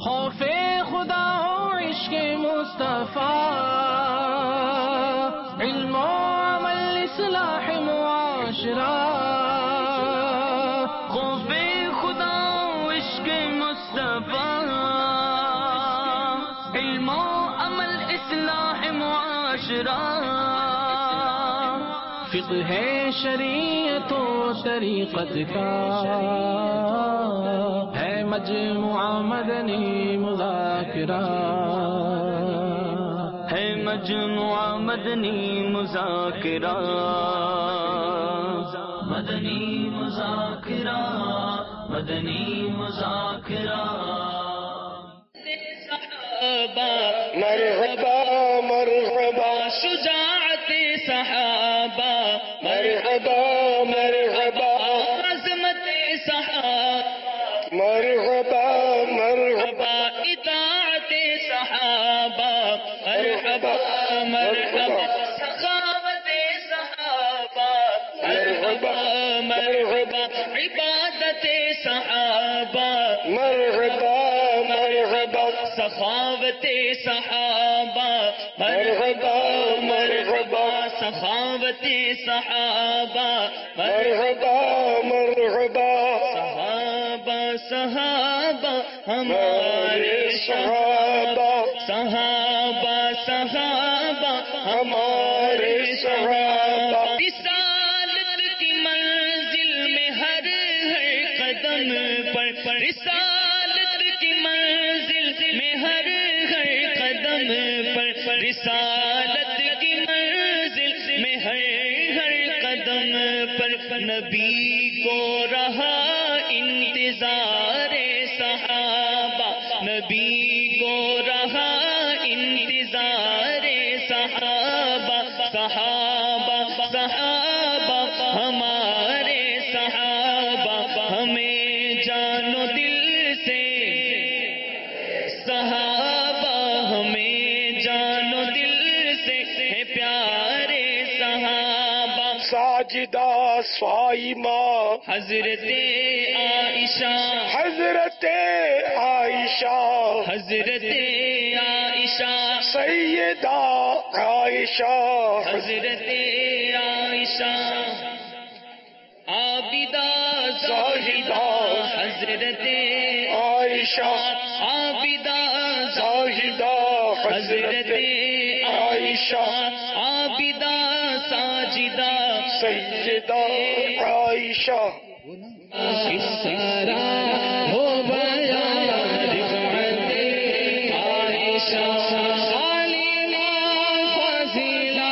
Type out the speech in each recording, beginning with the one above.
خوف خدا ہو عشق مصطفیٰ، علم و عمل اصلاح معاشرہ، خوف خدا ہو عشق مصطفیٰ، علم و عمل اصلاح معاشرہ، فقہ شریعت و طریقت کا ہے مجموعہ مدنی مذاکرہ، ہے مجموعہ مدنی مذاکرہ، مدنی مذاکرہ، مدنی مذاکرہ۔ مرحبا مرحبا شجاعت صحابہ، مرحبا مرحبا عظمت صحابہ، مرحبا مرحبا اطاعت صحابہ، مرحبا مرحبا سخاوت صحابہ، مرحبا مرحبا عبادت صحابہ، مرحبا مرحبا سخاوت صحابہ، مرحبا مرحبا سخاوت صحابہ، مرحبا مرحبا صحابہ صحابہ ہمارے صحابہ، صحابہ صحابہ ہمارے صحابہ، رسالت کی منزل میں ہر قدم پر، رسالت کی منزل میں ہر قدم پر، رسالت کی منزل میں ہر قدم پر، نبی کو رہا انتظار صحابہ، نبی کو رہا انتظار صحابہ، صحابہ صحابہ ہمارے صحابہ، ہمیں جان و دل سے صحابہ، ہمیں جان و دل سے ہے پیارے صحابہ، ساجدہ صائمہ حضرت عائشہ، حضرت عائشہ، حضرت عائشہ، سیدہ عائشہ، حضرت عائشہ، عابدہ زاہدہ، حضرت عائشہ، عابدہ زاہدہ، حضرت عائشہ، عابدہ ساجدہ، سیدہ عائشہ، سارا ہو گیا رفعت عائشہ، عالمہ فضیلہ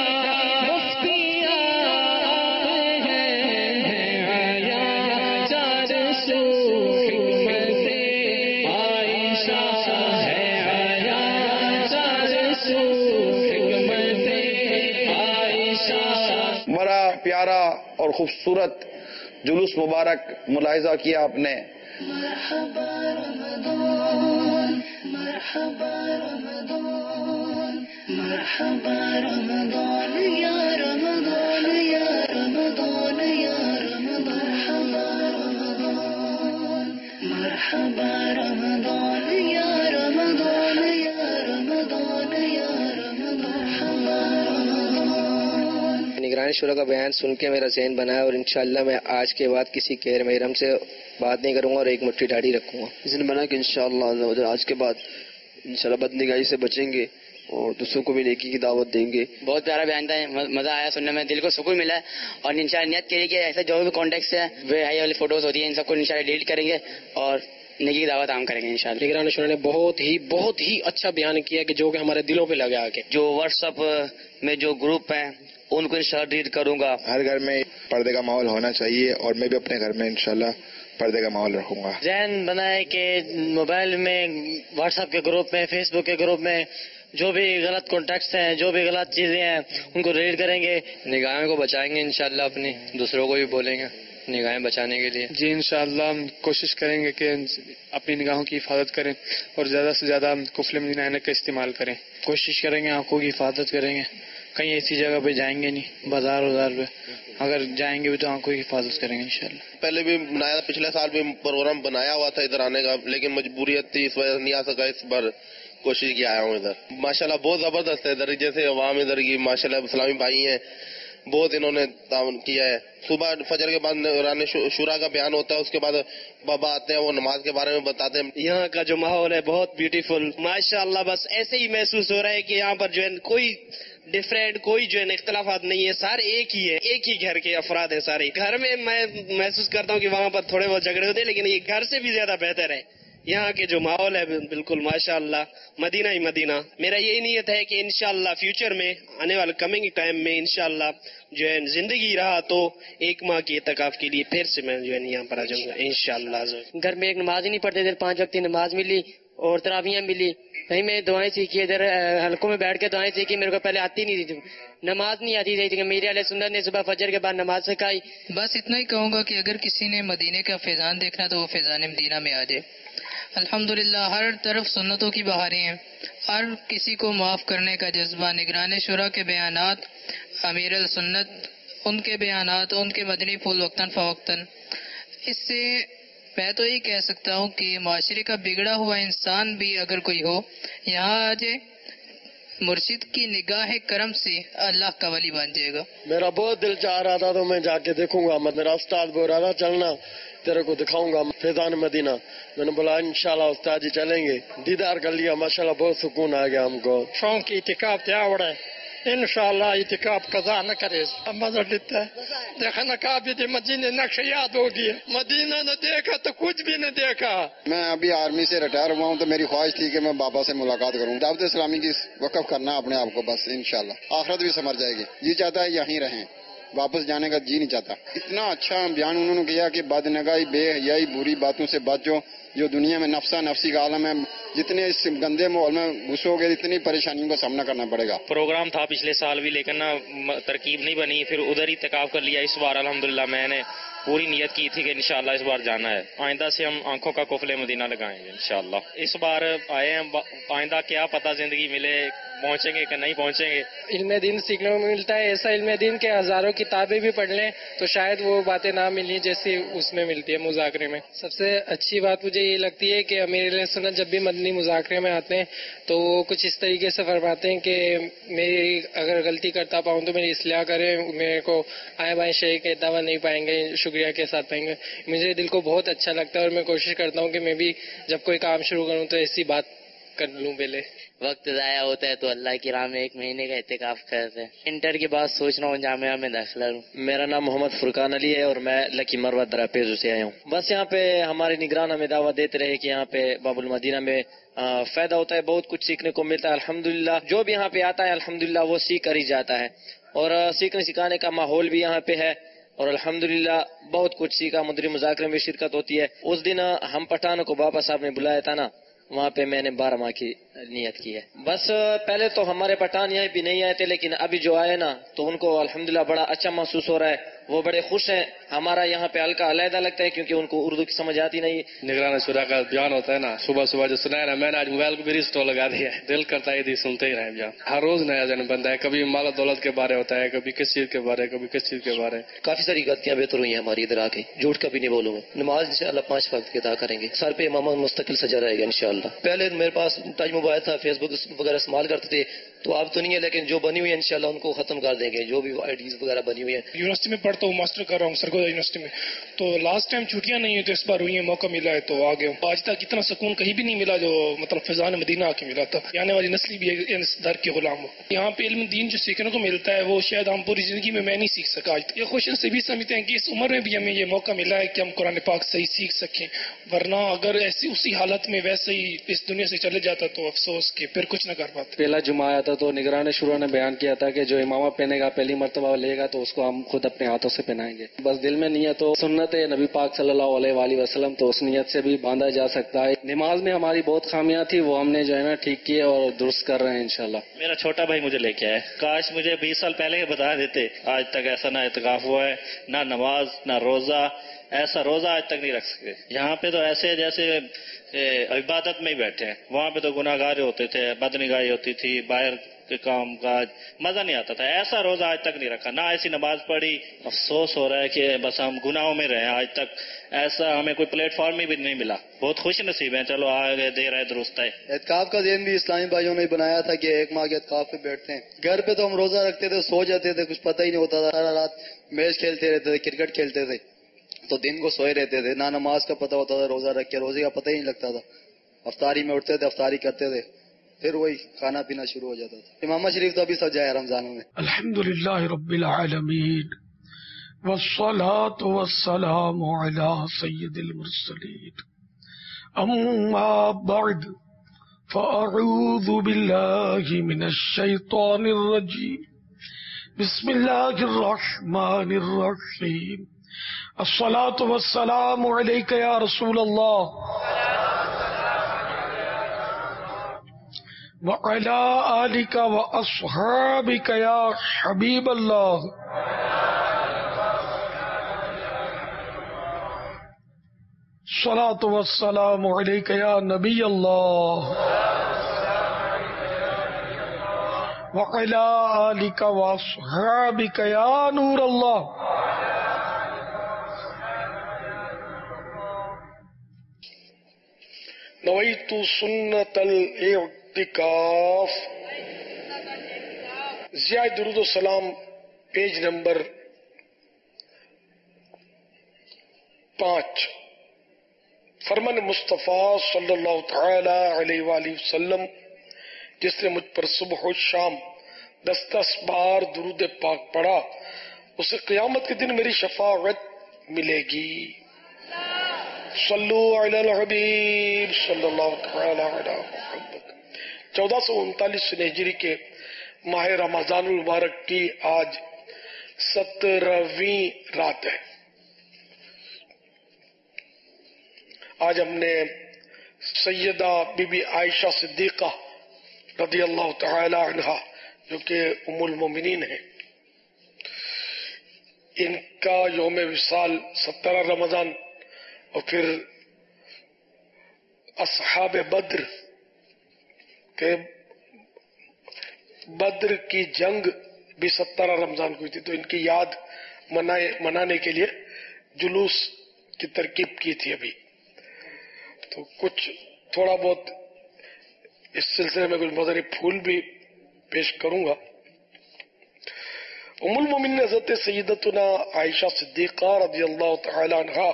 مفتیات ہیں، آیا 400 حکمت عائشہ ہے، آیا 400 حکمت عائشہ۔ بڑا پیارا اور خوبصورت جلوس مبارک ملاحظہ کیا آپ نے۔ مرحبا رمضان، مرحبا رمضان، مرحبا رمضان یا رمضان یا رمضان یا رمضان، مرحبا رمضان یا رمضان یا رمضان یا رمضان۔ نگرانی شورا کا بیان سن کے میرا ذہن بنا ہے، اور انشاءاللہ میں آج کے بعد کسی غیر محرم سے بات نہیں کروں گا اور ایک مٹھی داڑھی رکھوں گا۔ ذہن بنا کہ انشاءاللہ آج کے بعد انشاءاللہ بدنگاہی سے بچیں گے اور دوسروں کو بھی نیکی کی دعوت دیں گے۔ بہت پیارا بیان تھا، مزہ آیا سننے میں، دل کو سکون ملا ہے، اور انشاءاللہ نیت کریے کہ ایسے جو بھی کانٹیکٹس ہیں وہ ہائی والی فوٹوز ہوتی ہیں ان سب کو انشاءاللہ ڈیلیٹ کریں گے اور نیکی کی دعوت عام کریں گے انشاءاللہ۔ نگران شورا نے بہت ہی اچھا بیان کیا کہ جو کہ ہمارے دلوں پہ لگا کے، جو واٹس ایپ میں جو گروپ ہیں ان کو انشاءاللہ ڈیلیٹ کروں گا۔ ہر گھر میں پردے کا ماحول ہونا چاہیے، اور میں بھی اپنے گھر میں انشاءاللہ پردے کا ماحول رکھوں گا۔ ذہن بنائے کہ موبائل میں، واٹس ایپ کے گروپ میں، فیس بک کے گروپ میں جو بھی غلط کانٹیکٹس ہیں، جو بھی غلط چیزیں ہیں ان کو ڈیلیٹ کریں گے، نگاہیں کو بچائیں گے انشاءاللہ، اپنی دوسروں کو بھی بولیں گے نگاہیں بچانے کے لیے۔ جی انشاءاللہ ہم کوشش کریں گے کہ اپنی نگاہوں کی حفاظت کریں اور زیادہ سے زیادہ قفل مدینہ عینک کا استعمال کریں۔ کوشش کریں گے آنکھوں کی حفاظت کریں گے، کہیں ایسی جگہ پہ جائیں گے نہیں، بازار پہ اگر جائیں گے بھی تو آنکھوں کی حفاظت کریں گے انشاءاللہ. پہلے بھی بنایا تھا، پچھلے سال بھی پروگرام بنایا ہوا تھا ادھر آنے کا، لیکن مجبوریت تھی اس وجہ سے نہیں آ سکا. اس بار کوشش کی آیا ہوں ادھر. ماشاءاللہ بہت زبردست ہے ادھر، جیسے عوام ادھر کی ماشاءاللہ اسلامی بھائی ہیں، بہت انہوں نے تعاون کیا ہے. صبح فجر کے بعد نگران شورا کا بیان ہوتا ہے، اس کے بعد بابا آتے ہیں، وہ نماز کے بارے میں بتاتے ہیں. یہاں کا جو ماحول ہے بہت بیوٹیفل ماشاءاللہ. بس ایسے ہی محسوس ہو رہا ہے کہ یہاں پر جو ہے کوئی ڈفرینٹ، کوئی جو ہے اختلافات نہیں ہے، سارے ایک ہی ہے، ایک ہی گھر کے افراد ہیں سارے. گھر میں میں محسوس کرتا ہوں کہ وہاں پر تھوڑے بہت جھگڑے ہوتے ہیں، لیکن یہ گھر سے بھی زیادہ بہتر ہے. یہاں کے جو ماحول ہے بالکل ماشاءاللہ مدینہ ہی مدینہ. میرا یہی نیت ہے کہ انشاءاللہ فیوچر میں آنے والے کمنگ ٹائم میں انشاءاللہ جو ہے زندگی رہا تو 1 ماہ کے اعتکاف کے لیے پھر سے میں جو ہے یہاں پر آ جاؤں گا انشاءاللہ. گھر میں ایک نماز ہی نہیں پڑھتے تھے، 5 وقت کی نماز ملی اور تراویحیں ملی. وہیں میں دعائیں سیکھی، ادھر حلقوں میں بیٹھ کے دعائیں سیکھی. میرے کو پہلے آتی نہیں تھی، نماز نہیں آتی تھی، میرے علیہ سنت نے صبح فجر کے بعد نماز سکھائی. بس اتنا ہی کہوں گا کہ اگر کسی نے مدینے کا فیضان دیکھنا تو وہ فیضان مدینہ میں آ جائے. الحمدللہ ہر طرف سنتوں کی بہاریں ہیں، ہر کسی کو معاف کرنے کا جذبہ. نگران شورا کے بیانات، امیر السنت ان کے بیانات، ان کے مدنی پھول وقتاً فوقتاً، اس سے میں تو یہ کہہ سکتا ہوں کہ معاشرے کا بگڑا ہوا انسان بھی اگر کوئی ہو یہاں آ جائے، مرشد کی نگاہ کرم سے اللہ کا ولی بن جائے گا. میرا بہت دل چاہ رہا تھا تو میں جا کے دیکھوں گا. میرا استاد بول رہا تھا چلنا تیرے کو دکھاؤں گا فیضان مدینہ. میں نے بولا انشاءاللہ استاد جی چلیں گے. دیدار کر لیا، ماشاءاللہ بہت سکون آ گیا ہم کو. شوق اعتکاف دیا وڑے انشاءاللہ اعتکاف قضا نہ کرے. مزہ لیتا ہے دیکھا نا کعبے مدینے نقش یاد ہوگی. مدینہ نہ دیکھا تو کچھ بھی نہ دیکھا. میں ابھی آرمی سے ریٹائر ہوا ہوں تو میری خواہش تھی کہ میں بابا سے ملاقات کروں، دعوت اسلامی کی وقف کرنا اپنے آپ کو. بس انشاءاللہ آخرت بھی سنور جائے گی. جی چاہتا ہے یہیں رہیں، واپس جانے کا جی نہیں چاہتا. اتنا اچھا بیان انہوں نے کیا کہ بدنگاہی، بے حیائی، بری باتوں سے بچو. جو دنیا میں نفسا نفسی کا عالم ہے، جتنے اس گندے ماحول میں گھسو گے اتنی پریشانیوں کا سامنا کرنا پڑے گا. پروگرام تھا پچھلے سال بھی لیکن نا ترکیب نہیں بنی، پھر ادھر ہی اعتکاف کر لیا. اس بار الحمدللہ میں نے پوری نیت کی تھی کہ انشاءاللہ اس بار جانا ہے. آئندہ سے ہم آنکھوں کا قفل مدینہ لگائیں گے انشاءاللہ. اس بار آئے ہیں، آئندہ کیا پتہ زندگی ملے، پہنچیں گے کہ نہیں پہنچیں گے. علم دین سیکھنے کو ملتا ہے، ایسا علم دین کے ہزاروں کتابیں بھی پڑھ لیں تو شاید وہ باتیں نہ ملیں جیسی اس میں ملتی ہے مذاکرے میں. سب سے اچھی بات مجھے یہ لگتی ہے کہ امیر علیہ سنت جب بھی مدنی مذاکرے میں آتے ہیں تو وہ کچھ اس طریقے سے فرماتے ہیں کہ میری اگر غلطی کرتا پاؤں تو میری اصلاح کریں، میرے کو آئے بائیں شے کے دعویٰ نہیں پائیں گے، شکریہ کے ساتھ پائیں گے. مجھے دل کو بہت اچھا لگتا ہے اور میں کوشش کرتا ہوں کہ میں بھی جب کوئی کام شروع کروں تو ایسی بات کر لوں. پہلے وقت ضائع ہوتا ہے تو اللہ کی راہ میں 1 مہینے کا اعتکاف کرتے ہیں. انٹر کے بعد سوچ رہا ہوں جامعہ میں داخلہ لوں. میرا نام محمد فرقان علی ہے اور میں لکی مروہ دراپیزو سے آیا ہوں. بس یہاں پہ ہمارے نگران ہمیں دعوت دیتے رہے کہ یہاں پہ باب المدینہ میں فائدہ ہوتا ہے، بہت کچھ سیکھنے کو ملتا ہے. الحمدللہ جو بھی یہاں پہ آتا ہے الحمدللہ وہ سیکھ کر ہی جاتا ہے اور سیکھنے سکھانے کا ماحول بھی یہاں پہ ہے اور الحمدللہ بہت کچھ سیکھا. مدری مذاکرے میں شرکت ہوتی ہے. اس دن ہم پٹھانوں کو بابا صاحب نے بلایا تھا نا، وہاں پہ میں نے 12 ماہ کی نیت کی ہے. بس پہلے تو ہمارے پٹھان یہاں بھی نہیں آئے تھے لیکن ابھی جو آئے نا تو ان کو الحمدللہ بڑا اچھا محسوس ہو رہا ہے، وہ بڑے خوش ہیں. ہمارا یہاں پہ ہلکا علیحدہ لگتا ہے کیونکہ ان کو اردو کی سمجھ آتی نہیں. نگران شورا کا بیان ہوتا ہے نا صبح صبح جو سنایا نا، میں نے آج موبائل کو بھی ریسٹور لگا دیا ہے. دل کرتا ہے یہ سنتے ہی رہے بیان. ہر روز نیا جن بنتا ہے، کبھی مال و دولت کے بارے ہوتا ہے، کبھی کس چیز کے بارے، کبھی کس چیز کے بارے. کافی ساری غلطیاں بہتر ہوئی ہیں ہماری ادھر آ کے، جھوٹ کبھی نہیں بولوں گا. نماز انشاءاللہ 5 وقت کی ادا کریں گے، سر پہ امامہ مستقل سجا رہے گا انشاءاللہ. پہلے میرے پاس ٹچ موبائل تھا، فیس بک وغیرہ استعمال کرتے تھے تو اب تو نہیں ہے، لیکن جو بنی ہوئی ہے انشاءاللہ ان کو ختم کر دیں گے. جو بھی آئی ڈیز وغیرہ بنی ہوئی ہیں. یونیورسٹی میں پڑھتا ہوں، ماسٹر کر رہا ہوں سرگودا یونیورسٹی میں. تو لاسٹ ٹائم چھٹیاں نہیں ہیں تو اس بار ہوئی ہیں، موقع ملا ہے تو آ گیا ہوں. آج تک اتنا سکون کہیں بھی نہیں ملا جو مطلب فیضان مدینہ آ کے ملا تھا. آنے والی نسل بھی اس در کے غلام ہو. یہاں پہ علم دین جو سیکھنے کو ملتا ہے وہ شاید ہم پوری زندگی میں نہیں سیکھ سکا آج تک. یہ خوش نصیبی سمجھتے ہیں کہ اس عمر میں بھی ہمیں یہ موقع ملا ہے کہ ہم قرآن پاک صحیح سیکھ سکیں، ورنہ اگر ایسی اسی حالت میں ویسے ہی اس دنیا سے چلے جاتا تو افسوس کہ پھر کچھ نہ کر پاتے. پہلا جمعہ آیا تھا تو نگران شورا نے بیان کیا تھا کہ جو امامہ پہنے گا پہلی مرتبہ لے گا تو اس کو ہم خود اپنے ہاتھوں سے پہنائیں گے. بس دل میں نیت تو سنت نبی پاک صلی اللہ علیہ وآلہ وسلم تو اس نیت سے بھی باندھا جا سکتا ہے. نماز میں ہماری بہت خامیاں تھی، وہ ہم نے جو ہے نا ٹھیک کی اور درست کر رہے ہیں انشاءاللہ. میرا چھوٹا بھائی مجھے لے کے آئے، کاش مجھے 20 سال پہلے ہی بتا دیتے. آج تک ایسا نہ اعتکاف ہوا ہے، نہ نماز نہ روزہ. ایسا روزہ آج تک نہیں رکھ سکے. یہاں پہ تو ایسے جیسے عبادت میں ہی بیٹھے ہیں. وہاں پہ تو گناہ گار ہوتے تھے، بدنگاہی ہوتی تھی، باہر کے کام کاج مزہ نہیں آتا تھا. ایسا روزہ آج تک نہیں رکھا, نہ ایسی نماز پڑھی. افسوس ہو رہا ہے کہ بس ہم گناہوں میں رہے. آج تک ایسا ہمیں کوئی پلیٹ فارم بھی نہیں ملا. بہت خوش نصیب ہیں, چلو آگے دے رہے درست ہے. اعتکاف کا ذہن بھی اسلامی بھائیوں نے بنایا تھا کہ ایک ماہ کے اعتکاف پہ بیٹھتے ہیں. گھر پہ تو ہم روزہ رکھتے تھے, سو جاتے تھے, کچھ پتہ ہی نہیں ہوتا تھا. سارا رات میچ کھیلتے رہتے تھے, کرکٹ کھیلتے تھے, تو دن کو سوئے رہتے تھے. نہ نماز کا پتہ ہوتا تھا, روزہ رکھ کے روزے کا پتہ ہی نہیں لگتا تھا. افطاری میں اٹھتے تھے, افطاری کرتے تھے, پھر وہی کھانا پینا شروع ہو جاتا تھا. امامہ شریف تو ابھی سجا ہے رمضانوں میں. الحمدللہ رب العالمین والصلاة والسلام علی سید المرسلین. اما بعد فاعوذ باللہ من الشیطان الرجیم. بسم اللہ الرحمن الرحیم. الصلاة والسلام علیک یا رسول اللہ وعلی آلک واصحابک یا حبیب اللہ. الصلاة والسلام علیک یا نبی اللہ وعلی آلک واصحابک یا نور اللہ. نویت سنت الاعتکاف. ضیاء درود و سلام پیج نمبر 5. فرمان مصطفیٰ صلی اللہ تعالی علیہ وآلہ وسلم جس نے مجھ پر صبح و شام 10 بار درود پاک پڑھا اسے قیامت کے دن میری شفاعت ملے گی. صلو علی الحبیب صلی اللہ تعالی علی محمد. 1439 ہجری کے ماہ رمضان المبارک کی آج 17ویں رات ہے. آج ہم نے سیدہ بی بی عائشہ صدیقہ رضی اللہ تعالی عنہا جو کہ ام المومنین ہیں, ان کا یوم وصال 17 رمضان اور پھر اصحاب بدر کہ بدر کی جنگ بھی 17 رمضان کو تھی, تو ان کی یاد منانے کے لیے جلوس کی ترکیب کی تھی ابھی. تو کچھ تھوڑا بہت اس سلسلے میں کچھ مدنی پھول بھی پیش کروں گا. ام المومنین حضرت سیدتنا عائشہ صدیقہ رضی اللہ تعالی عنہا,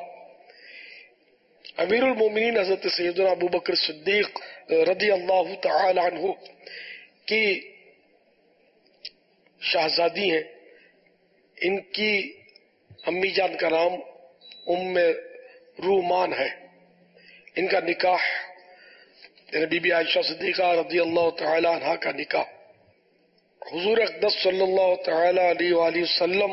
امیر المومنین حضرت سیدنا ابو بکر صدیق رضی اللہ تعالی عنہ کی شہزادی ہیں. ان کی امی جان کا نام ام رومان ہے. ان کا نکاح یعنی بی بی عائشہ صدیقہ رضی اللہ تعالی عنہ کا نکاح حضور اقدس صلی اللہ تعالی علیہ وآلہ وسلم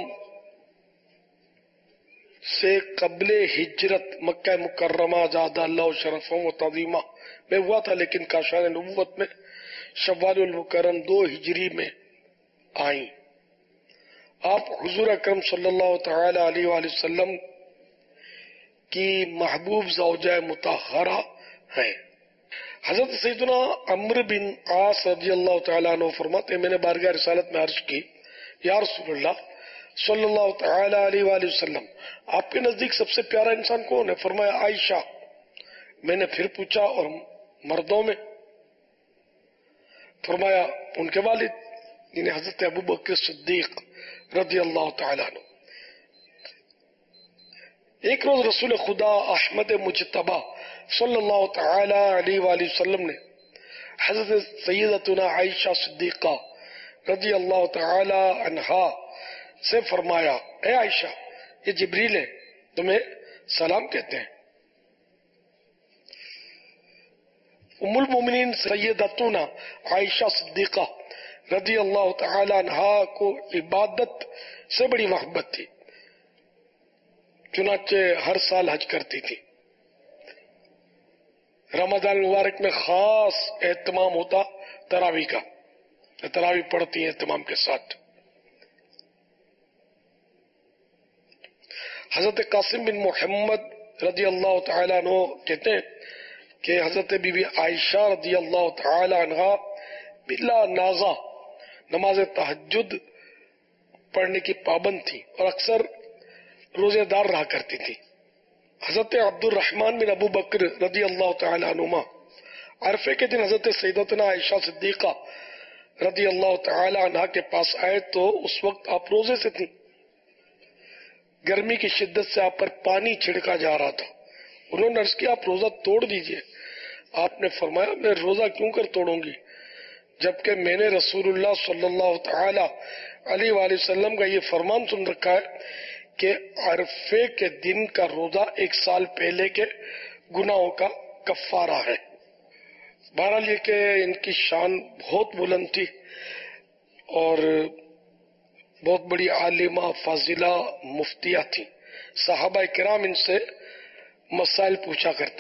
سے قبل ہجرت مکہ مکرمہ زادہ اللہ شرفوں و تعظیمہ میں ہوا تھا, لیکن کاشان نبوت میں شوال المکرم 2 ہجری میں آئیں. آپ حضور اکرم صلی اللہ تعالی علیہ وآلہ وسلم کی محبوب زوجہ مطہرہ ہیں. حضرت سیدنا عمرو بن عاص رضی اللہ تعالیٰ عنہ فرماتے ہیں, میں نے بارگاہ رسالت میں عرض کی, یا رسول اللہ صلی اللہ تعالی علیہ وآلہ وسلم آپ کے نزدیک سب سے پیارا انسان کون ہے؟ فرمایا عائشہ. میں نے پھر پوچھا اور مردوں میں؟ فرمایا ان کے والد یعنی حضرت ابو بکر صدیق رضی اللہ تعالیٰ عنہ. ایک روز رسول خدا احمد مجتبی صلی اللہ تعالی علیہ وآلہ وسلم نے حضرت سیدتنا عائشہ صدیقہ رضی اللہ تعالی عنہا سے فرمایا, اے عائشہ یہ جبریل ہے, تمہیں سلام کہتے ہیں. ام المومنین سیدتنا عائشہ صدیقہ رضی اللہ تعالی عنہا کو عبادت سے بڑی محبت تھی, چنانچہ ہر سال حج کرتی تھی. رمضان المبارک میں خاص اہتمام ہوتا تراویح کا, تراویح پڑھتی ہیں اہتمام کے ساتھ. حضرت قاسم بن محمد رضی اللہ تعالی عنہ کہتے ہیں کہ حضرت بی بی عائشہ رضی اللہ تعالی عنہ بلا نازا نماز تہجد پڑھنے کی پابند تھی اور اکثر روزے دار رہا کرتی تھی. حضرت عبد الرحمن بن ابو بکر رضی اللہ تعالی عنہما عرفے کے دن حضرت سیدتنا عائشہ صدیقہ رضی اللہ تعالی عنہا کے پاس آئے تو اس وقت آپ روزے سے تھیں. گرمی کی شدت سے آپ پر پانی چھڑکا جا رہا تھا. انہوں نے عرض کیا آپ روزہ توڑ دیجئے. آپ نے فرمایا میں روزہ کیوں کر توڑوں گی جبکہ میں نے رسول اللہ صلی اللہ تعالی علیہ وآلہ وسلم کا یہ فرمان سن رکھا ہے کہ عرفے کے دن کا روزہ 1 سال پہلے کے گناہوں کا کفارہ ہے. بہرحال یہ کہ ان کی شان بہت بلند تھی اور بہت بڑی عالمہ فاضلہ مفتیہ تھی. صحابہ کرام ان سے مسائل پوچھا کرتے.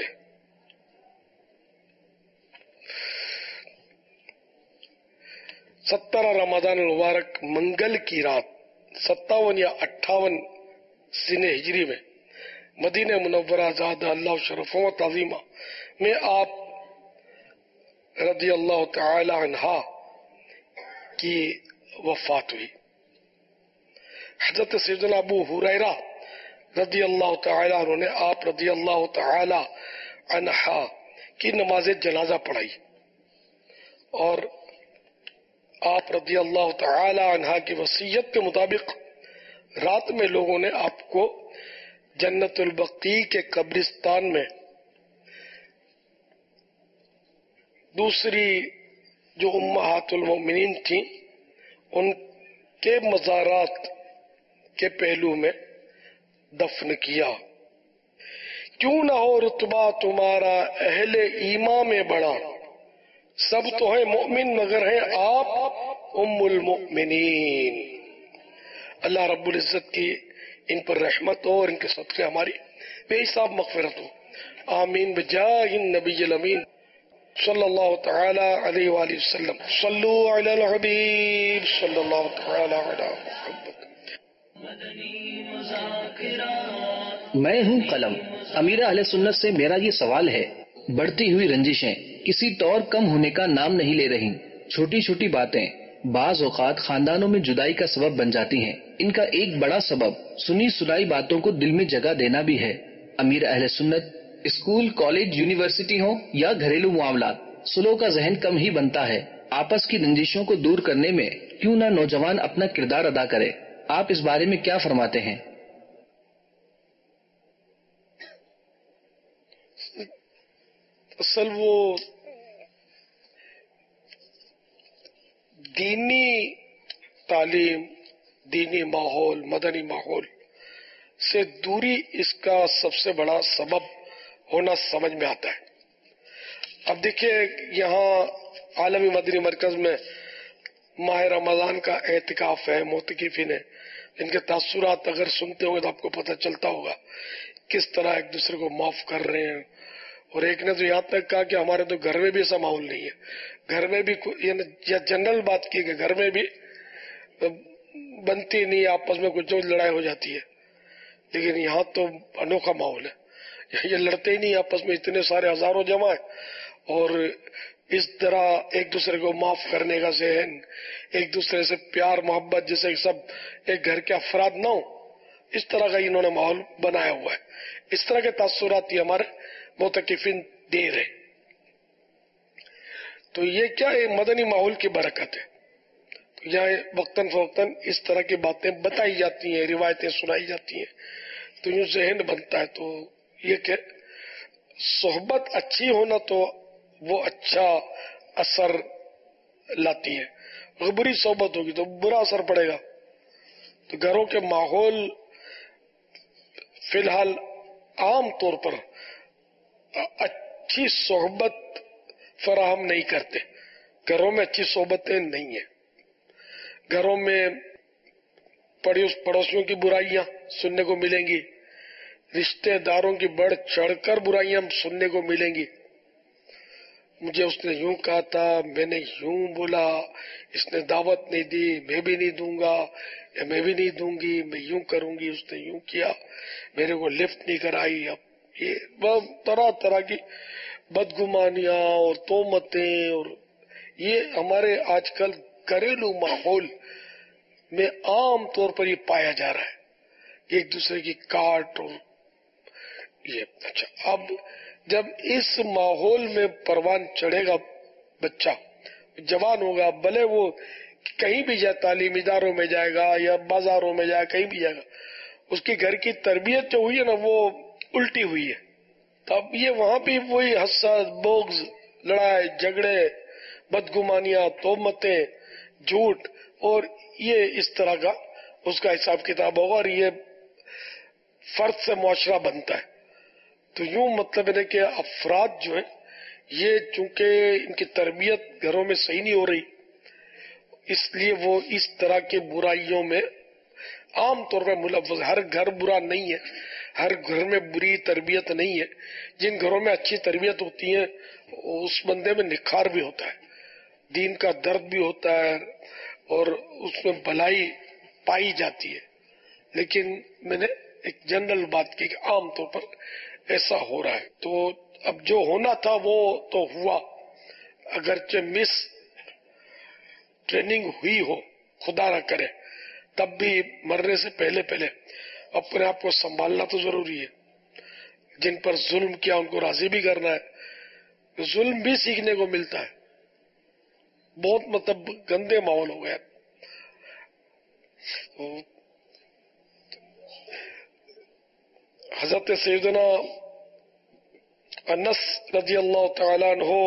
سترہ رمضان المبارک منگل کی رات 57 یا 58 سن ہجری میں مدینہ منورہ زادہ اللہ شرفوں و تعظیمہ میں آپ رضی اللہ تعالی عنہا کی وفات ہوئی. حضرت سیدنا ابو ہریرہ رضی اللہ تعالی عنہ نے آپ رضی اللہ تعالی عنہا کی نماز جنازہ پڑھائی اور آپ رضی اللہ تعالی عنہا کی وصیت کے مطابق رات میں لوگوں نے آپ کو جنت البقیع کے قبرستان میں دوسری جو امہات المؤمنین تھیں ان کے مزارات کے پہلو میں دفن کیا. کیوں نہ ہو رتبہ تمہارا اہل ایمان میں بڑا، سب تو ہیں مومن مگر ہیں آپ ام المؤمنین. اللہ رب العزت کی ان پر رحمت ہو اور ان کے صدقے ہماری بے حساب مغفرت ہو. آمین بجاہ النبی الامین صلی اللہ تعالی علیہ وآلہ وسلم. صلو علی الحبیب صلی اللہ تعالی علی محمد. میں ہوں قلم. امیر اہل سنت سے میرا یہ سوال ہے، بڑھتی ہوئی رنجشیں کسی طور کم ہونے کا نام نہیں لے رہی. چھوٹی چھوٹی باتیں بعض اوقات خاندانوں میں جدائی کا سبب بن جاتی ہیں. ان کا ایک بڑا سبب سنی سنائی باتوں کو دل میں جگہ دینا بھی ہے. امیر اہل سنت اسکول، کالج، یونیورسٹی ہوں یا گھریلو معاملات، سلو کا ذہن کم ہی بنتا ہے. آپس کی رنجشوں کو دور کرنے میں کیوں نہ نوجوان اپنا کردار ادا کرے؟ آپ اس بارے میں کیا فرماتے ہیں؟ اصل وہ دینی تعلیم، دینی ماحول، مدنی ماحول سے دوری اس کا سب سے بڑا سبب ہونا سمجھ میں آتا ہے. اب دیکھیے یہاں عالمی مدنی مرکز میں ماہ رمضان کا اعتکاف ہے، معتکفین ہیں، ان کے تاثرات اگر سنتے ہوئے تو آپ کو پتہ چلتا ہوگا کس طرح ایک دوسرے کو معاف کر رہے ہیں. اور ایک نے تو یہاں تک کہا کہ ہمارے تو گھر میں بھی ایسا ماحول نہیں ہے. گھر میں بھی یا جنرل بات کی کہ گھر میں بھی بنتی نہیں، آپس میں کچھ لڑائی ہو جاتی ہے، لیکن یہاں تو انوکھا ماحول ہے. یہ لڑتے ہی نہیں آپس میں، اتنے سارے ہزاروں جمع ہیں اور اس طرح ایک دوسرے کو معاف کرنے کا ذہن، ایک دوسرے سے پیار محبت جیسے سب ایک گھر کے افراد نہ ہو، اس طرح کا انہوں نے ماحول بنایا ہوا ہے. اس طرح کے تاثرات ہی ہمارے معتکفین دے رہے. تو یہ کیا ہے؟ مدنی ماحول کی برکت ہے. یہاں وقتاً فوقتاً اس طرح کی باتیں بتائی جاتی ہیں، روایتیں سنائی جاتی ہیں، تو یوں ذہن بنتا ہے. تو یہ کہ صحبت اچھی ہونا تو وہ اچھا اثر لاتی ہے. اگر بری صحبت ہوگی تو برا اثر پڑے گا. تو گھروں کے ماحول فی الحال عام طور پر اچھی صحبت فراہم نہیں کرتے. گھروں میں اچھی صحبتیں نہیں ہیں. گھروں میں پڑوسیوں کی برائیاں سننے کو ملیں گی، رشتہ داروں کی بڑھ چڑھ کر برائیاں سننے کو ملیں گی. مجھے اس نے یوں کہا تھا، میں نے یوں بولا، اس نے دعوت نہیں دی، میں بھی نہیں دوں گا، یا میں بھی نہیں دوں گی، میں یوں کروں گی، اس نے یوں کیا، میرے کو لفٹ نہیں کرائی. اب یہ طرح طرح کی بدگمانیاں اور تہمتیں، اور یہ ہمارے آج کل घरेलू माहौल में आम तौर पर ये पाया जा रहा है, एक दूसरे की काट और ये। अच्छा, अब जब इस माहौल में परवान चढ़ेगा बच्चा, जवान होगा, भले वो कहीं भी जाए, तालीमी इदारों में जाएगा या बाजारों में जाए, कहीं भी जाएगा, उसकी घर की तरबियत जो हुई है ना वो उल्टी हुई है। तब ये वहां भी वही हसद, बोग्ज, लड़ाई झगड़े, बदगुमानियां, तोहमतें, झूठ और ये इस तरह का उसका हिसाब किताब होगा और ये फर्द से मुआशरा बनता है। तो यूं मतलब है कि अफराद जो है ये चूंकि इनकी तरबियत घरों में सही नहीं हो रही, इसलिए वो इस तरह के बुराइयों में आम तौर पर मुलव्वस। हर घर बुरा नहीं है, हर घर में बुरी तरबियत नहीं है। जिन घरों में अच्छी तरबियत होती है उस बंदे में निखार भी होता है, दीन का दर्द भी होता है और उसमें भलाई पाई जाती है। लेकिन मैंने एक जनरल बात की कि आम तौर पर ऐसा हो रहा है। तो अब जो होना था वो तो हुआ, अगरचे मिस ट्रेनिंग हुई हो, खुदा ना करे, तब भी मरने से पहले पहले अपने आप को संभालना तो जरूरी है। जिन पर जुल्म किया उनको राजी भी करना है। जुल्म भी सीखने को मिलता है। बहुत मतलब गंदे माहौल हो गया। हजरत सैयदना अनस रजी अल्लाह तआला अन्हु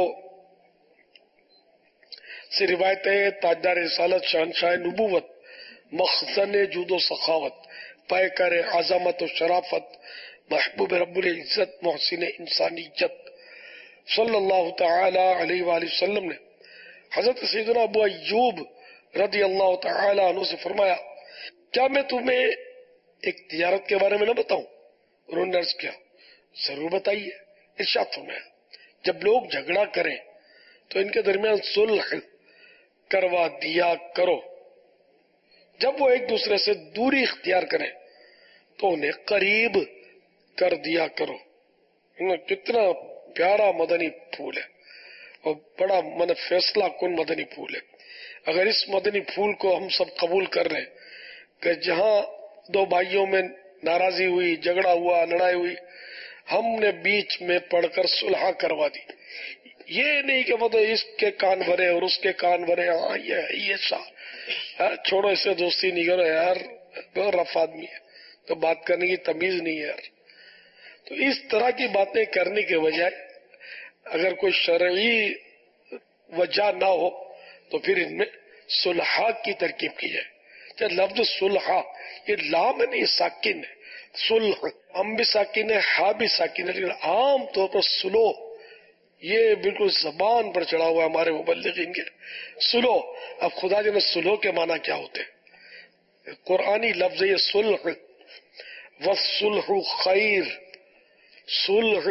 से रिवायत है, ताजदार रिसालत, शहंशाह नबूवत, मखज़न जूदो सखावत, पैकर आज़मत और शराफत, महबूब रब्बुल इज्जत, मोहसिन इंसानियत सल्लल्लाहु तआला अलैहि वसल्लम ने हजरत सैयदना अबू अय्यूब रज़ी अल्लाह तआला अन्हु से फरमाया, क्या मैं तुम्हें एक तिजारत के बारे में न बताऊं? उन्होंने अर्ज किया, जरूर बताइए। इरशाद फरमाया, जब लोग झगड़ा करें तो इनके दरमियान सुलह करवा दिया करो। जब वो एक दूसरे से दूरी इख्तियार करें तो उन्हें करीब कर दिया करो। कितना प्यारा मदनी फूल है और बड़ा मन फैसला कुन मदनी फूल है। अगर इस मदनी फूल को हम सब कबूल कर रहे हैं कि जहां दो भाइयों में नाराजी हुई, झगड़ा हुआ, लड़ाई हुई, हमने बीच में पढ़कर सुलह करवा दी। ये नहीं कि मतलब इसके कान भरे और उसके कान भरे, हाँ ये छोड़ो, इससे दोस्ती नहीं करो यार, बहुत रफ आदमी है, तो बात करने की तमीज नहीं है यार। तो इस तरह की बातें करने के बजाय अगर कोई शरई वजह ना हो तो फिर इनमें सुलह की तरकीब की जाए। चाहे लफ्ज सुलह ये लाम नहीं साकिन है, सुलह हम भी साकिन है, हा भी साकिन है, लेकिन आम तौर पर सुलो ये बिल्कुल जबान पर चढ़ा हुआ है हमारे मुबल्लिगीन के। सुलो, अब खुदा जाने सुलो के माना क्या होते हैं। कुरानी लफ्ज ये सुलह, वसुलहु खैर, सुलह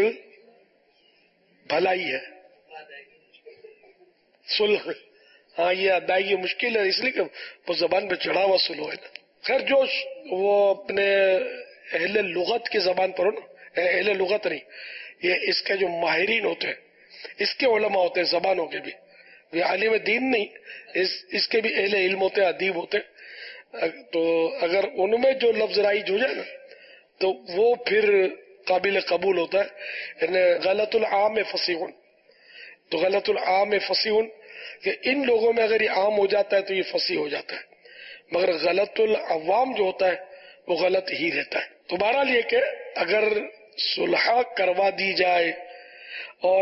भलाई है, सुलह हाँ ये अदायगी मुश्किल है, इसलिए कि वो जबान पे चढ़ा हुआ सुलह है ना। खैर जो वो अपने अहले लुगत की जबान पर हो ना, अहले लुगत नहीं, ये इसके जो माहिरीन होते हैं, इसके उलमा होते हैं, जबानों के भी, वे आलिम दीन नहीं, इसके भी अहले इल्म होते हैं, अदीब होते हैं। तो अगर उनमें जो लफ्ज राइज हो जाए ना तो वो फिर काबिल कबूल होता है। गलतुल आम फसीहुन, तो गलतुल आम फसीहुन कि इन लोगों में अगर ये आम हो जाता है तो ये फसी हो जाता है, मगर गलतुल अवाम जो होता है वो गलत ही रहता है। तो बहरहाल ये कि अगर सुलह करवा दी जाए और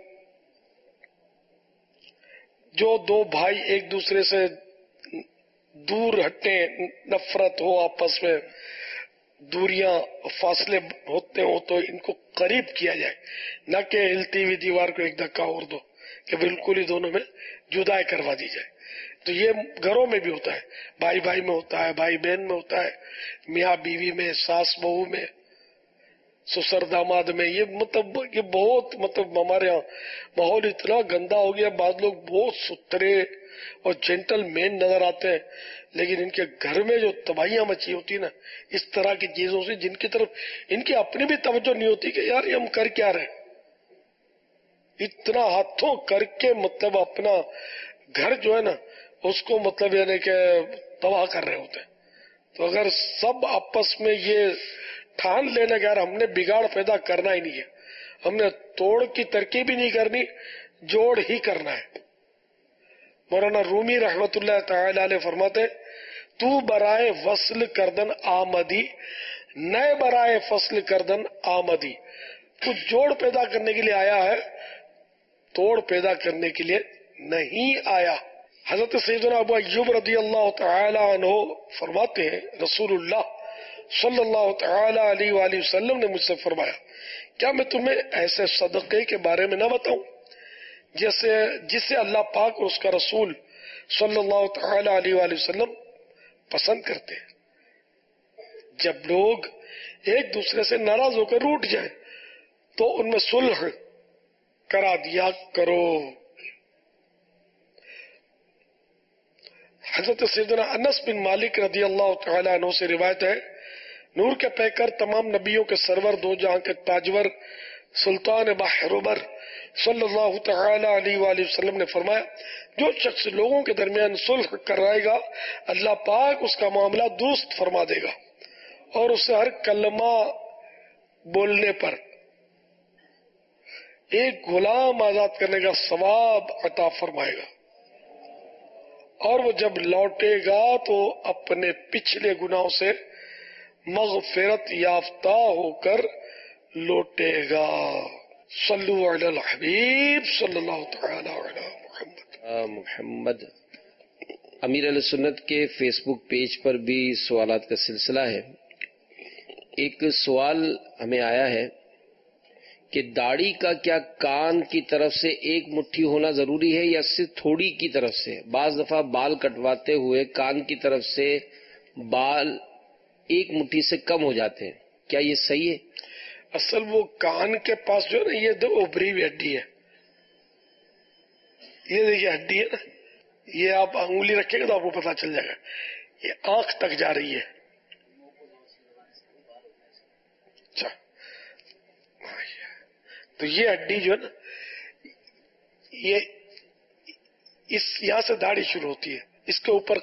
जो दो भाई एक दूसरे से दूर हटे, नफरत हो, आपस में दूरियां फासले होते हो, तो इनको करीब किया जाए, न कि हिलती हुई दीवार को एक धक्का और दो कि बिल्कुल ही दोनों में जुदाई करवा दी जाए। तो ये घरों में भी होता है, भाई भाई में होता है, भाई बहन में होता है, मियाँ बीवी में, सास बहू में, ससुर दामाद में। ये मतलब ये बहुत मतलब हमारे यहाँ माहौल इतना गंदा हो गया। बाद लोग बहुत सुथरे और जेंटल मैन नजर आते हैं, लेकिन इनके घर में जो तबाहियां मची होती है ना इस तरह की चीजों से, जिनकी तरफ इनकी अपनी भी तवज्जो नहीं होती कि यार ये हम कर क्या रहे, इतना हाथों करके मतलब अपना घर जो है ना اس کو مطلب یعنی کہ تباہ کر رہے ہوتے ہیں. تو اگر سب آپس میں یہ ٹھان لینا کہ یار ہم نے بگاڑ پیدا کرنا ہی نہیں ہے، ہم نے توڑ کی ترکیب ہی نہیں کرنی، جوڑ ہی کرنا ہے. مولانا رومی رحمت اللہ تعالی علیہ فرماتے تو برائے وصل کردن آمدی، نئے برائے فصل کردن آمدی. تو جوڑ پیدا کرنے کے لیے آیا ہے، توڑ پیدا کرنے کے لیے نہیں آیا. حضرت سیدنا ابو ایوب رضی اللہ تعالی عنہ فرماتے ہیں رسول اللہ صلی اللہ تعالی علیہ وآلہ وسلم نے مجھ سے فرمایا کیا میں تمہیں ایسے صدقے کے بارے میں نہ بتاؤں جسے اللہ پاک اور اس کا رسول صلی اللہ تعالی علیہ وآلہ وسلم پسند کرتے ہیں. جب لوگ ایک دوسرے سے ناراض ہو کر روٹ جائیں تو ان میں صلح کرا دیا کرو. حضرت سیدنا انس بن مالک رضی اللہ تعالی عنہ سے روایت ہے نور کے پیکر تمام نبیوں کے سرور دو جہاں کے تاجور سلطان بحربر صلی اللہ تعالی علیہ وآلہ وسلم نے فرمایا جو شخص لوگوں کے درمیان صلح کرائے گا اللہ پاک اس کا معاملہ درست فرما دے گا اور اسے ہر کلمہ بولنے پر ایک غلام آزاد کرنے کا ثواب عطا فرمائے گا، اور وہ جب لوٹے گا تو اپنے پچھلے گناہوں سے مغفرت یافتہ ہو کر لوٹے گا. صلو علی الحبیب صلی اللہ تعالی علی محمد. امیر علیہ سنت کے فیس بک پیج پر بھی سوالات کا سلسلہ ہے. ایک سوال ہمیں آیا ہے کہ داڑھی کا کیا کان کی طرف سے ایک مٹھی ہونا ضروری ہے یا صرف تھوڑی کی طرف سے؟ بعض دفعہ بال کٹواتے ہوئے کان کی طرف سے بال ایک مٹھی سے کم ہو جاتے ہیں، کیا یہ صحیح ہے؟ اصل وہ کان کے پاس جو ہے نا یہ دو ابری ہوئی ہڈی ہے، یہ دیکھیے ہڈی ہے نا، یہ آپ انگلی رکھیں گے تو آپ کو پتا چل جائے گا، یہ آنکھ تک جا رہی ہے. تو یہ ہڈی جو ہے نا یہ اس یہاں سے داڑھی شروع ہوتی ہے، اس کے اوپر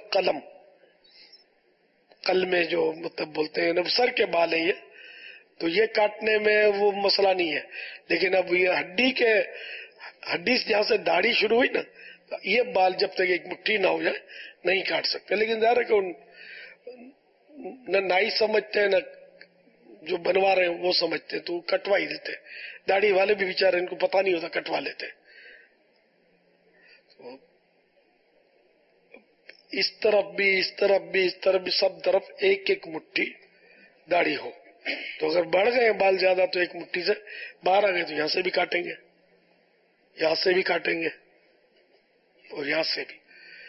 قلمے جو مطلب بولتے ہیں سر کے بال ہیں یہ، تو یہ کاٹنے میں وہ مسئلہ نہیں ہے. لیکن اب یہ ہڈی جہاں سے داڑھی شروع ہوئی نا یہ بال جب تک ایک مٹھی نہ ہو جائے نہیں کاٹ سکتے. لیکن ظاہر ہے کہ نہ نائی سمجھتے ہیں نہ جو بنوا رہے ہیں وہ سمجھتے ہیں تو کٹوا ہی دیتے. داڑھی والے بھی بیچارے ان کو پتا نہیں ہوتا کٹوا لیتے. اس طرف بھی اس طرف بھی اس طرف بھی سب طرف ایک ایک مٹھی داڑھی ہو. تو اگر بڑھ گئے بال زیادہ تو ایک مٹھی سے باہر آ گئے تو یہاں سے بھی کاٹیں گے، یہاں سے بھی کاٹیں گے اور یہاں سے بھی.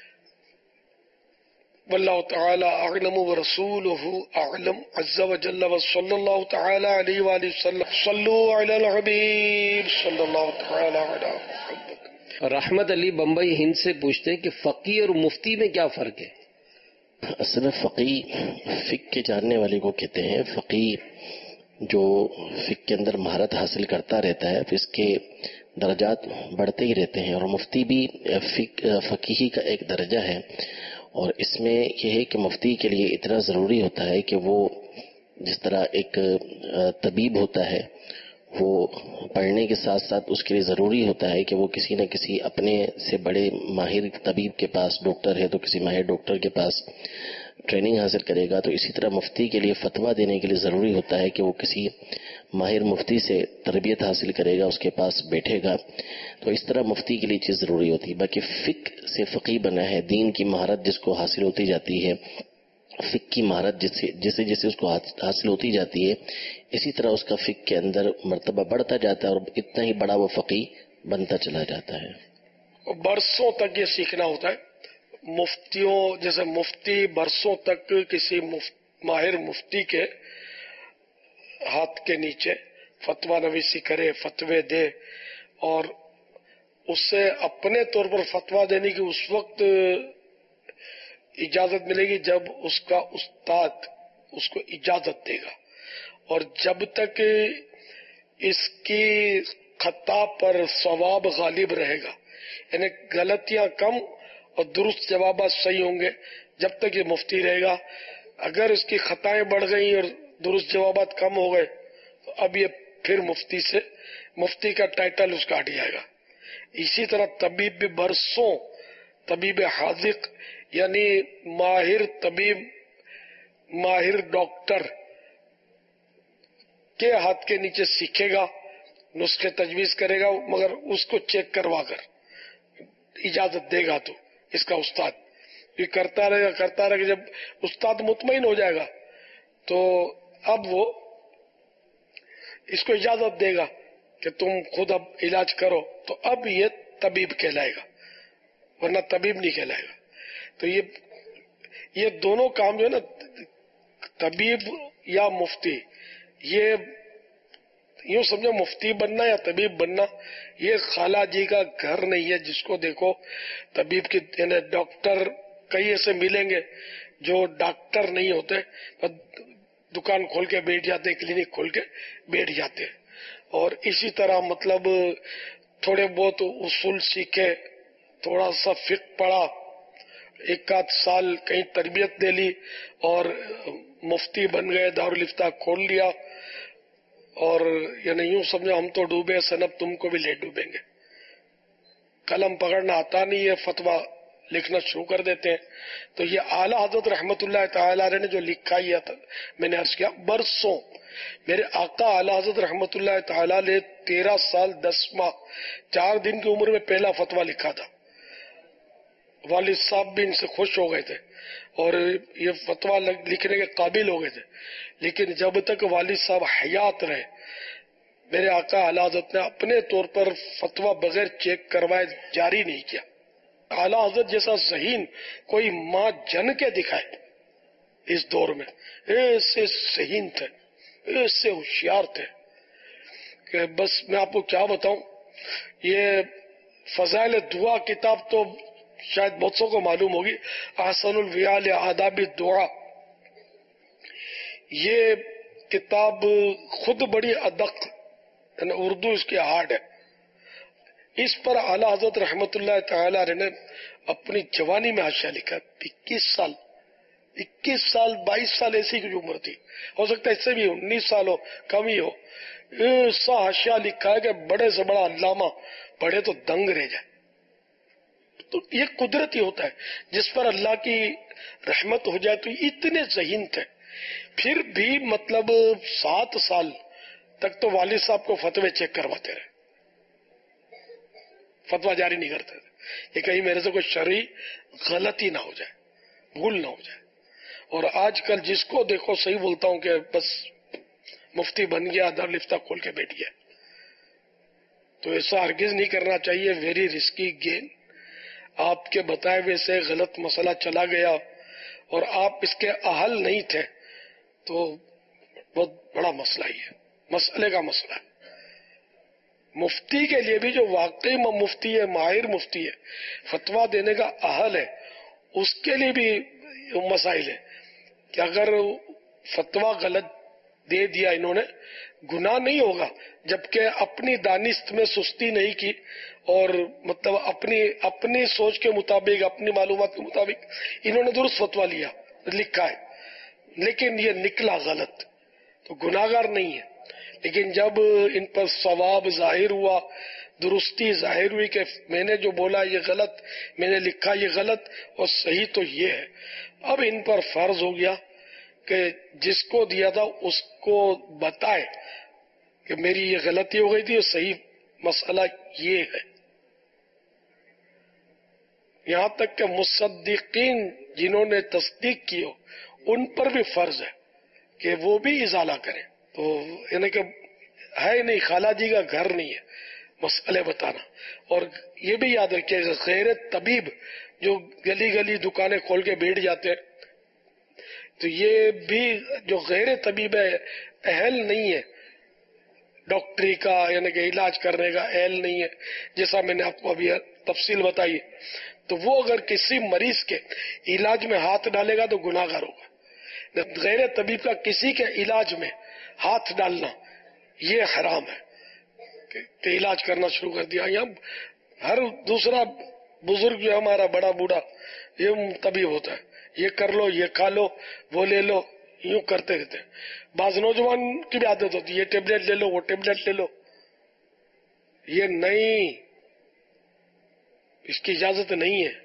واللہ تعالی اعلم ورسولہ اعلم عز وجل وصلی اللہ تعالی علیہ وآلہ وسلم. صلو علی الحبیب صلی اللہ تعالی علی محمد. رحمت علی بمبئی ہند سے پوچھتے ہیں کہ فقیہ اور مفتی میں کیا فرق ہے؟ اصل میں فقیہ فقہ کے جاننے والے کو کہتے ہیں. فقیہ جو فقہ کے اندر مہارت حاصل کرتا رہتا ہے، پھر اس کے درجات بڑھتے ہی رہتے ہیں، اور مفتی بھی فقیہی کا ایک درجہ ہے. اور اس میں یہ ہے کہ مفتی کے لیے اتنا ضروری ہوتا ہے کہ وہ جس طرح ایک طبیب ہوتا ہے وہ پڑھنے کے ساتھ ساتھ اس کے لیے ضروری ہوتا ہے کہ وہ کسی نہ کسی اپنے سے بڑے ماہر طبیب کے پاس، ڈاکٹر ہے تو کسی ماہر ڈاکٹر کے پاس ٹریننگ حاصل کرے گا. تو اسی طرح مفتی کے لیے فتویٰ دینے کے لیے ضروری ہوتا ہے کہ وہ کسی ماہر مفتی سے تربیت حاصل کرے گا، اس کے پاس بیٹھے گا. تو اس طرح مفتی کے لیے چیز ضروری ہوتی ہے. باقی فقہ سے فقیہ بنا ہے، دین کی مہارت جس کو حاصل ہوتی جاتی ہے، فقہ کی مہارت جیسے جیسے اس کو حاصل ہوتی جاتی ہے اسی طرح اس کا فقہ کے اندر مرتبہ بڑھتا جاتا ہے اور اتنا ہی بڑا وہ فقیہ بنتا چلا جاتا ہے. برسوں تک یہ سیکھنا ہوتا ہے. مفتیوں جیسے مفتی برسوں تک کسی ماہر مفتی کے ہاتھ کے نیچے فتویٰ نویسی کرے، فتوے دے، اور اس سے اپنے طور پر فتویٰ دینے کی اس وقت اجازت ملے گی جب اس کا استاد اس کو اجازت دے گا. اور جب تک اس کی خطا پر ثواب غالب رہے گا، یعنی غلطیاں کم اور درست جوابات صحیح ہوں گے جب تک یہ مفتی رہے گا. اگر اس کی خطائیں بڑھ گئیں اور درست جوابات کم ہو گئے تو اب یہ پھر مفتی کا ٹائٹل اس کا ہٹ جائے گا. اسی طرح طبیب بھی برسوں طبیب حاذق یعنی ماہر طبیب ماہر ڈاکٹر کے ہاتھ کے نیچے سیکھے گا, نسخے تجویز کرے گا, مگر اس کو چیک کروا کر اجازت دے گا تو اس کا استاد یہ کرتا رہے کہ جب استاد مطمئن ہو جائے گا تو اب وہ اس کو اجازت دے گا کہ تم خود اب علاج کرو, تو اب یہ طبیب کہلائے گا, ورنہ طبیب نہیں کہلائے گا. تو یہ دونوں کام جو ہے نا, طبیب یا مفتی, یہ یوں سمجھو مفتی بننا یا طبیب بننا یہ خالہ جی کا گھر نہیں ہے جس کو دیکھو طبیب کی یعنی ڈاکٹر کئی ایسے ملیں گے جو ڈاکٹر نہیں ہوتے, دکان کھول کے بیٹھ جاتے, کلینک کھول کے بیٹھ جاتے. اور اسی طرح مطلب تھوڑے بہت اصول سیکھے, تھوڑا سا فقہ پڑھا, ایک آدھ سال کہیں تربیت دے لی اور مفتی بن گئے, دارالفتہ کھول لیا, اور یعنی یوں سمجھو ہم تو ڈوبے سنب تم کو بھی لے ڈوبیں گے. قلم پکڑنا آتا نہیں ہے, فتویٰ لکھنا شروع کر دیتے ہیں. تو یہ اعلیٰ حضرت رحمت اللہ تعالی علیہ نے جو لکھا ہی تھا, میں نے عرض کیا برسوں میرے آقا اعلیٰ حضرت رحمت اللہ تعالی علیہ 13 سال 10 ماہ 4 دن کی عمر میں پہلا فتویٰ لکھا تھا. والد صاحب بھی ان سے خوش ہو گئے تھے اور یہ فتویٰ لکھنے کے قابل ہو گئے تھے, لیکن جب تک والد صاحب حیات رہے میرے آقا اعلیٰ حضرت نے اپنے طور پر فتویٰ بغیر چیک کروائے جاری نہیں کیا. اعلیٰ حضرت جیسا ذہین کوئی ماں جن کے دکھائے اس دور میں, ایسے ذہین تھے, ایسے ہوشیار تھے کہ بس میں آپ کو کیا بتاؤں. یہ فضائل دعا کتاب تو شاید بہت سو کو معلوم ہوگی, احسن الویال آداب الدعا, یہ کتاب خود بڑی ادق یعنی اردو اس کی ہارڈ ہے. اس پر اعلیٰ حضرت رحمت اللہ تعالی علیہ نے اپنی جوانی میں حاشیہ لکھا. 21 سال 22 سال ایسی کی عمر تھی, ہو سکتا ہے اس سے بھی 19 سال ہو, کم ہی ہو. ایسا حاشیہ لکھا ہے کہ بڑے سے بڑا علامہ پڑھے تو دنگ رہ جائے. تو یہ قدرتی ہوتا ہے, جس پر اللہ کی رحمت ہو جائے. تو اتنے ذہین تھے, پھر بھی مطلب 7 سال تک تو والد صاحب کو فتوے چیک کرواتے رہے, فتویٰ جاری نہیں کرتے تھے کہ کہیں میرے سے کوئی شرعی غلطی نہ ہو جائے, بھول نہ ہو جائے. اور آج کل جس کو دیکھو صحیح بولتا ہوں کہ بس مفتی بن گیا, دارالفتہ کھول کے بیٹھ گیا. تو ایسا ہرگز نہیں کرنا چاہیے, ویری رسکی گیم. آپ کے بتائے ہوئے سے غلط مسئلہ چلا گیا اور آپ اس کے اہل نہیں تھے تو بہت بڑا مسئلہ ہی ہے, مسئلے کا مسئلہ ہے. مفتی کے لیے بھی جو واقعی مفتی ہے, ماہر مفتی ہے, فتویٰ دینے کا اہل ہے, اس کے لیے بھی مسائل ہے کہ اگر فتویٰ غلط دے دیا انہوں نے, گناہ نہیں ہوگا, جبکہ اپنی دانست میں سستی نہیں کی اور مطلب اپنی سوچ کے مطابق, اپنی معلومات کے مطابق انہوں نے درست فتویٰ لیا, لکھا ہے, لیکن یہ نکلا غلط, تو گناہگار نہیں ہے. لیکن جب ان پر ثواب ظاہر ہوا, درستی ظاہر ہوئی کہ میں نے جو بولا یہ غلط, میں نے لکھا یہ غلط اور صحیح تو یہ ہے, اب ان پر فرض ہو گیا کہ جس کو دیا تھا اس کو بتائے کہ میری یہ غلطی ہو گئی تھی اور صحیح مسئلہ یہ ہے. یہاں تک کہ مصدقین جنہوں نے تصدیق کی ہو ان پر بھی فرض ہے کہ وہ بھی ازالہ کریں. تو یعنی کہ ہے نہیں, خالہ جی کا گھر نہیں ہے مسئلے بتانا. اور یہ بھی یاد رکھیے کہ غیر طبیب جو گلی گلی دکانیں کھول کے بیٹھ جاتے ہیں, تو یہ بھی جو غیر طبیب ہے اہل نہیں ہے ڈاکٹری کا, یعنی کہ علاج کرنے کا اہل نہیں ہے, جیسا میں نے آپ کو ابھی تفصیل بتائی. تو وہ اگر کسی مریض کے علاج میں ہاتھ ڈالے گا تو گناہگار ہوگا. غیر طبیب کا کسی کے علاج میں ہاتھ ڈالنا یہ حرام ہے کہ علاج کرنا شروع کر دیا. یہاں ہر دوسرا बुजुर्ग जो हमारा बड़ा बूढ़ा ये तभी होता है, ये कर लो, ये खा लो, वो ले लो, यूं करते रहते हैं। बाज नौजवान की भी आदत होती है, ये टेबलेट ले लो, वो टेबलेट ले लो। ये नहीं, इसकी इजाजत नहीं है।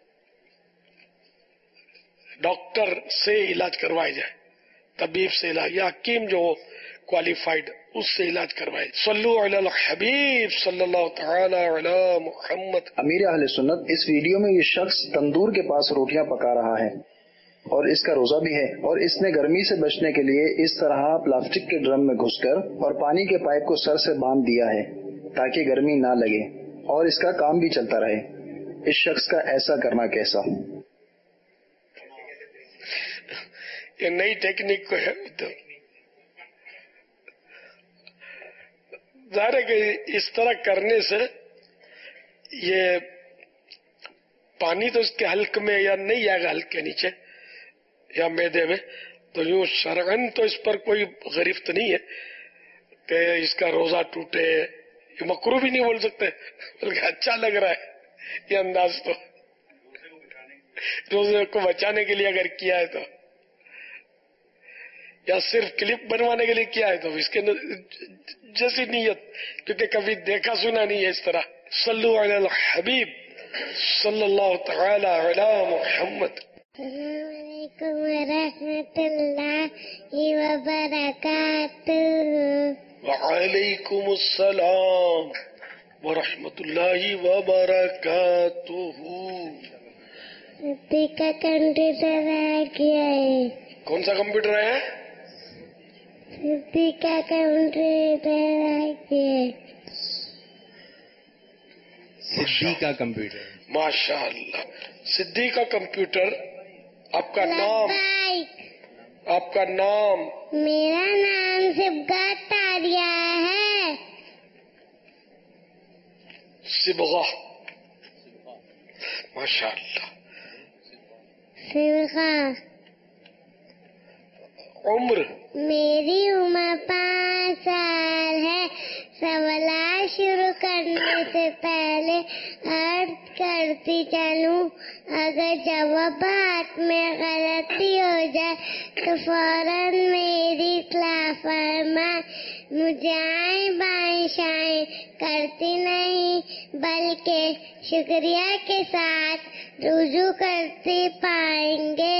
डॉक्टर से इलाज करवाया जाए, तबीब से इलाज, या हकीम जो क्वालिफाइड उससे इलाज करवाए। सल्लु अलल हबीब सल्लल्लाहु तआला अला मुहम्मद। अमीर अहले सुन्नत, इस वीडियो में ये शख्स तंदूर के पास रोटियां पका रहा है और इसका रोजा भी है, और इसने गर्मी से बचने के लिए इस तरह प्लास्टिक के ड्रम में घुसकर और पानी के पाइप को सर से बांध दिया है ताकि गर्मी ना लगे और इसका काम भी चलता रहे। इस शख्स का ऐसा करना कैसा? ये नई टेक्निक को है तो जाहिर है कि इस तरह करने से ये पानी तो इसके हल्क में या नहीं आएगा, हल्क के नीचे या मैदे में, तो यूं शरअन तो इस पर कोई गिरफ्त नहीं है कि इसका रोजा टूटे। ये मकरू भी नहीं बोल सकते, बल्कि अच्छा लग रहा है ये अंदाज। तो रोजे को बचाने के लिए अगर किया है तो, या सिर्फ क्लिप बनवाने के लिए किया है तो इसके जैसी नीयत, क्योंकि कभी देखा सुना नहीं है इस तरह। सल्लु अलल हबीब सल्लल्लाहु तआला अला मुहम्मद। अस्सलामुअलैकुम वरहमतुल्लाहि वबरकातुहू। वअलैकुम अस्सलाम वरहमतुल्लाहि वबरकातुहू। का कंप्यूटर आ गया है। कौन सा कंप्यूटर है? का कंप्यूटर आ गया है। सिद्धि का कंप्यूटर। माशाअल्लाह, सिद्धि का कंप्यूटर। आपका नाम? आपका नाम? मेरा नाम सिबगत आर्या है। सिबगा, माशाअल्लाह। सिबगा। उम्र? मेरी उम्र 5 साल है। सवाल शुरू करने से पहले अर्ज करती चलूं, अगर जवाबात में गलती हो जाए तो फौरन मेरी इस्लाह फरमाए। मुझे आए बाएं करती नहीं, बल्कि शुक्रिया के साथ रुजू करती पाएंगे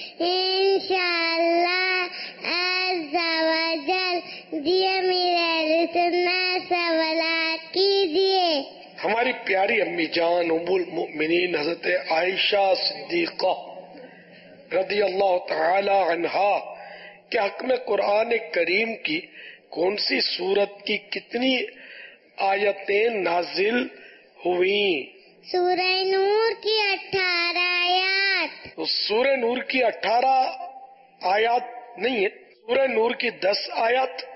इंशाअल्लाह अज़्ज़ा वजल। दिए मेरे सुन्ना सवाल कीजिए। हमारी प्यारी अम्मी जान उम्मुल मोमिनीन हजरत आयशा सिद्दीक़ा रदी अल्लाह तआला अन्हा के हक में कुरान करीम की कौन सी सूरत की कितनी आयतें नाजिल हुई? सूरह नूर की 18 आयत। तो सूरह नूर की 18 आयत नहीं है, सूरह नूर की 10 आयत।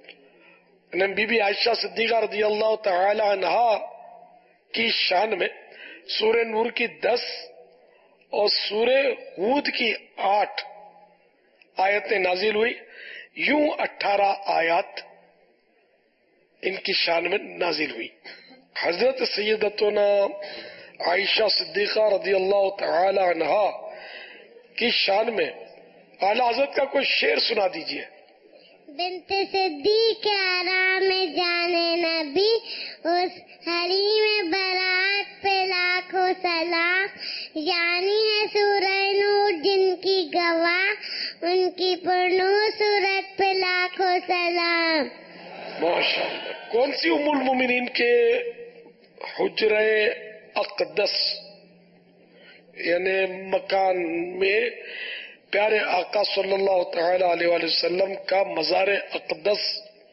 बीबी आयशा सिद्दीक़ा रज़ी अल्लाह तआला अन्हा की शान में सूरह नूर की 10 और सूरह हूद की 8 आयतें नाजिल हुई। यूं 18 आयत इनकी शान में नाजिल हुई। हजरत सैयदतुना आयशा सिद्दीक़ा रज़ी अल्लाह तआला अन्हा की शान में आला हज़रत का कोई शेर सुना दीजिए। बिन्त सिद्दीक़ आराम में जाने नबी, उस हरीम बरात पे लाखों सलाम। यानी है सूरह नूर जिनकी गवाह, उनकी पुरनूर सूरत पे लाखों सलाम। माशाअल्लाह। कौन सी उम्मुल मोमिनीन के हुज्रे अक़दस यानी मकान में प्यारे आका सल्लल्लाहु तआला अलैहि वसल्लम का मज़ार अक़दस?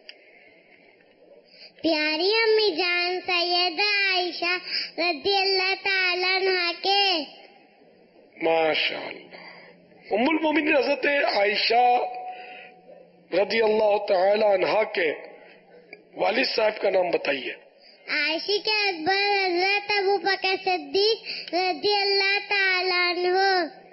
प्यारी अम्मी जान सैयदा आयशा रज़ी अल्लाह तआला अन्हा के। माशाअल्लाह। उम्मुल मोमिनीन हज़रत आयशा रज़ी अल्लाह तआला अन्हा के वालिद साहब का नाम बताइए। आयशी के अकबर हजरत अबू बकर सिद्दीक रज़ी अल्लाह तआला अन्हु।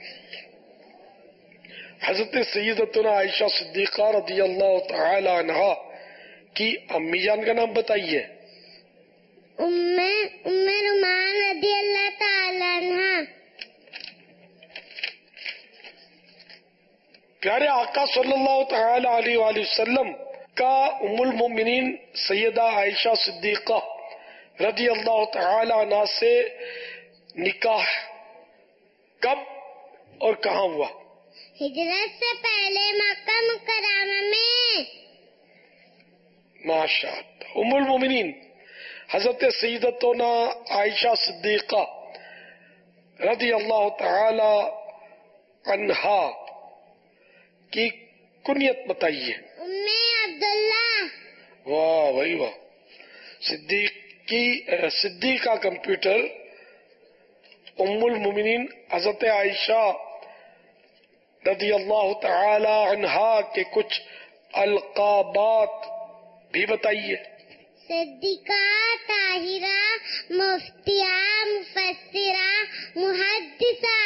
हजरत सैयदतुना आयशा सिद्दीक़ा रज़ी अल्लाह तआला अन्हा की अम्मी जान का नाम बताइए। उम्म रुमान रदी अल्लाह ताला अन्हा। प्यारे आका सल्लल्लाहु तआला अलैहि वसल्लम का उम्मुल मोमिनीन सैयदा आयशा सिद्दीका रदी अल्लाह तआला अन्हा से निकाह कब और कहाँ हुआ? हिजरत से पहले मक्का मुकर्रमा में। माशाअल्लाह। उम्मुल मोमिनीन हजरत सैयदतुना आयशा सिद्दीका रदी अल्लाह तआला अन्हा की कुनियत बताइए। उम्मे अब्दुल्ला। वाह भाई वाह। सिद्दीका कंप्यूटर उम्मुल मोमिनीन हजरत आयशा रदी अल्लाह तआला अन्हा के कुछ अलकाबात भी बताइए। सिद्दीका, ताहिरा, मुफ्तिया, मुफस्सिरा, मुहद्दिसा।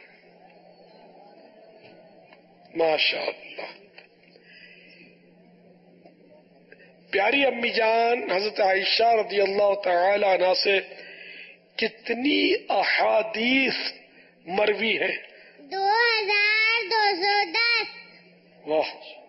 माशाअल्लाह। प्यारी अम्मी जान हजरत आयशा रदी अल्लाह तआला अन्हा से कितनी अहादीस मरवी है? 2210। वाह।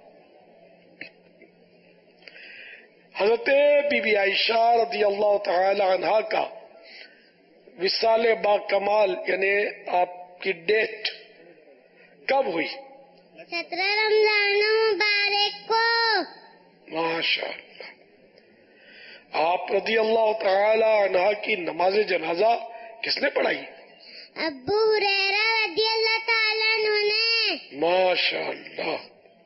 हजरत बीबी आयशा रदी अल्लाह तआला अन्हा का विसाले बा कमाल यानी आपकी डेट कब हुई? 17 रमजान मुबारक को। माशाअल्लाह। आप रदी अल्लाह तआला अन्हा की नमाज जनाजा किसने पढ़ाई? अब्बू हुरैरा रदी अल्लाह ताला अन्हु ने। माशाअल्लाह।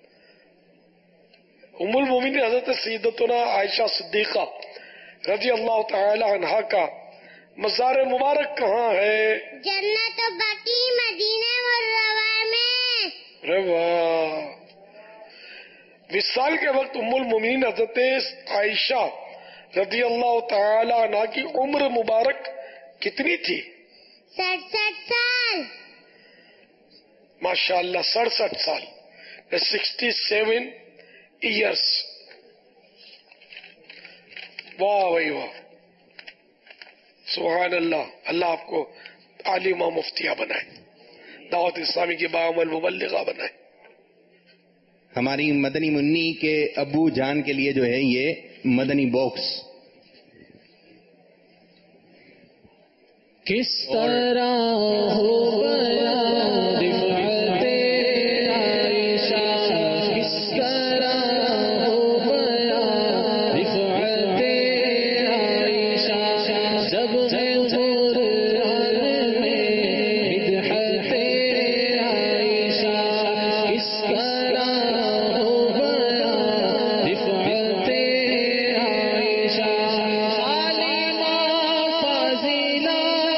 उम्मुल मोमिनीन हजरत सैयदतुना आयशा सिद्दीका रजी अल्लाह तआला अन्हा का मज़ार मुबारक कहाँ है? जन्नत बकी मदीना मुर्रवा में। अरे वाह। विसाल के वक्त उम्मुल मोमिनीन हजरत आयशा रजी अल्लाह तआला अन्हा की उम्र मुबारक कितनी थी? 67 साल। माशाअल्लाह 67 साल। 67 years। वाह भाई वाह। सुभान अल्लाह। अल्लाह आपको आलिमा मुफ्तिया बनाए, दावत इस्लामी की बाअमल मुबल्लिगा बनाए। हमारी मदनी मुन्नी के अब्बू जान के लिए जो है ये मदनी बॉक्स। किस तरह हो गया रिफ़अते आयशा, किस तरह हो गया रिफ़अते आयशा, जब है क़ुरआन में बिदअते आयशा, किस तरह हो गया रिफ़अते आयशा। आलिमा फाज़िला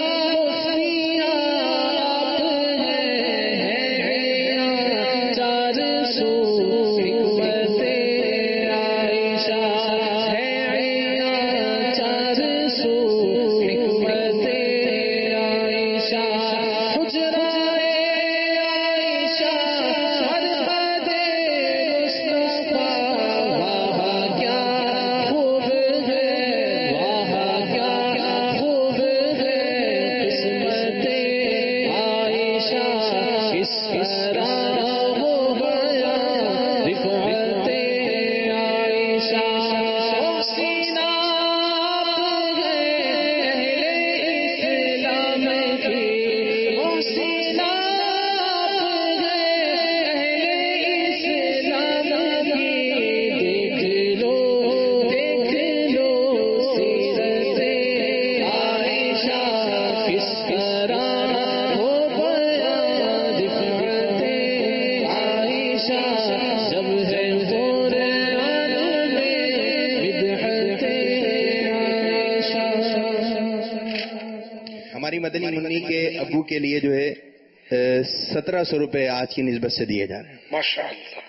मदनी मुन्नी के अब्बू के लिए जो है 1700 रुपए आज की निस्बत से दिए जा रहे हैं। माशाअल्लाह।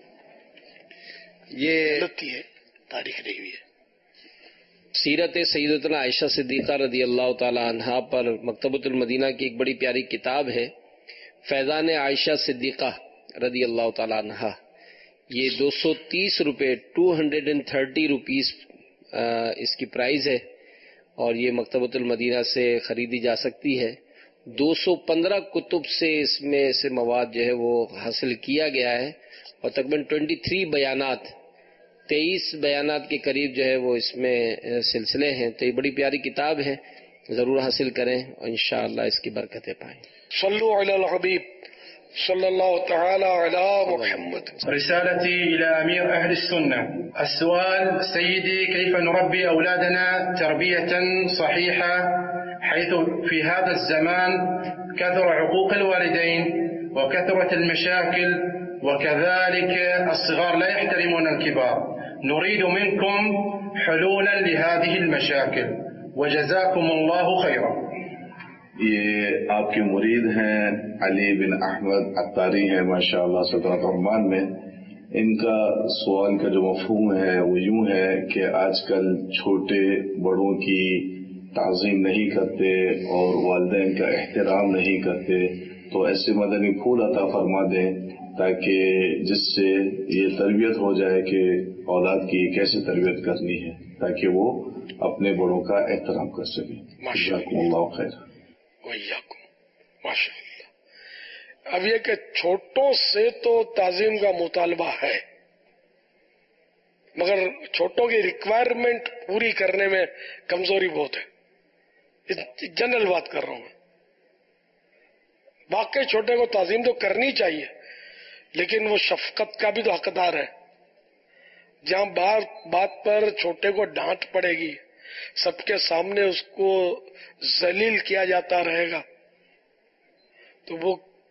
ये गलती है, तारीख नहीं हुई है। सीरत सैयदतुना आयशा सिद्दीका रदी अल्लाह ताला अन्हा पर मकतबतुल मदीना की एक बड़ी प्यारी किताब है फैजान आयशा सिद्दीका रदी अल्लाह ताला अन्हा। ये 230 रुपए 230 रुपीस इसकी प्राइस है اور یہ مکتبۃ المدینہ سے خریدی جا سکتی ہے. 215 کتب سے اس میں سے مواد جو ہے وہ حاصل کیا گیا ہے اور تقریباً 23 بیانات 23 بیانات کے قریب جو ہے وہ اس میں سلسلے ہیں. تو یہ بڑی پیاری کتاب ہے, ضرور حاصل کریں اور انشاءاللہ اس کی برکتیں پائیں. صلو علی الحبیب صلی اللہ تعالی علی محمد. رسالتي إلى أمير أهل السنة. السؤال: سيدي، كيف نربي أولادنا تربية صحيحة حيث في هذا الزمان كثر عقوق الوالدين وكثرة المشاكل وكذلك الصغار لا يحترمون الكبار؟ نريد منكم حلولا لهذه المشاكل وجزاكم الله خيرا. یہ آپ کے مرید ہیں علی بن احمد عطاری ہیں ماشاءاللہ سلطنت عمان میں. ان کا سوال کا جو مفہوم ہے وہ یوں ہے کہ آج کل چھوٹے بڑوں کی تعظیم نہیں کرتے اور والدین کا احترام نہیں کرتے, تو ایسے مدنی پھول عطا فرما دیں تاکہ جس سے یہ تربیت ہو جائے کہ اولاد کی کیسے تربیت کرنی ہے تاکہ وہ اپنے بڑوں کا احترام کر سکیں. جزاکم اللہ خیر. ماشاء اللہ. اب یہ کہ چھوٹوں سے تو تعظیم کا مطالبہ ہے, مگر چھوٹوں کی ریکوائرمنٹ پوری کرنے میں کمزوری بہت ہے. جنرل بات کر رہا ہوں میں. واقعی چھوٹے کو تعظیم تو کرنی چاہیے, لیکن وہ شفقت کا بھی تو حقدار ہے. جہاں بات پر چھوٹے کو ڈانٹ پڑے گی, سب کے سامنے اس کو ذلیل کیا جاتا رہے گا, تو وہ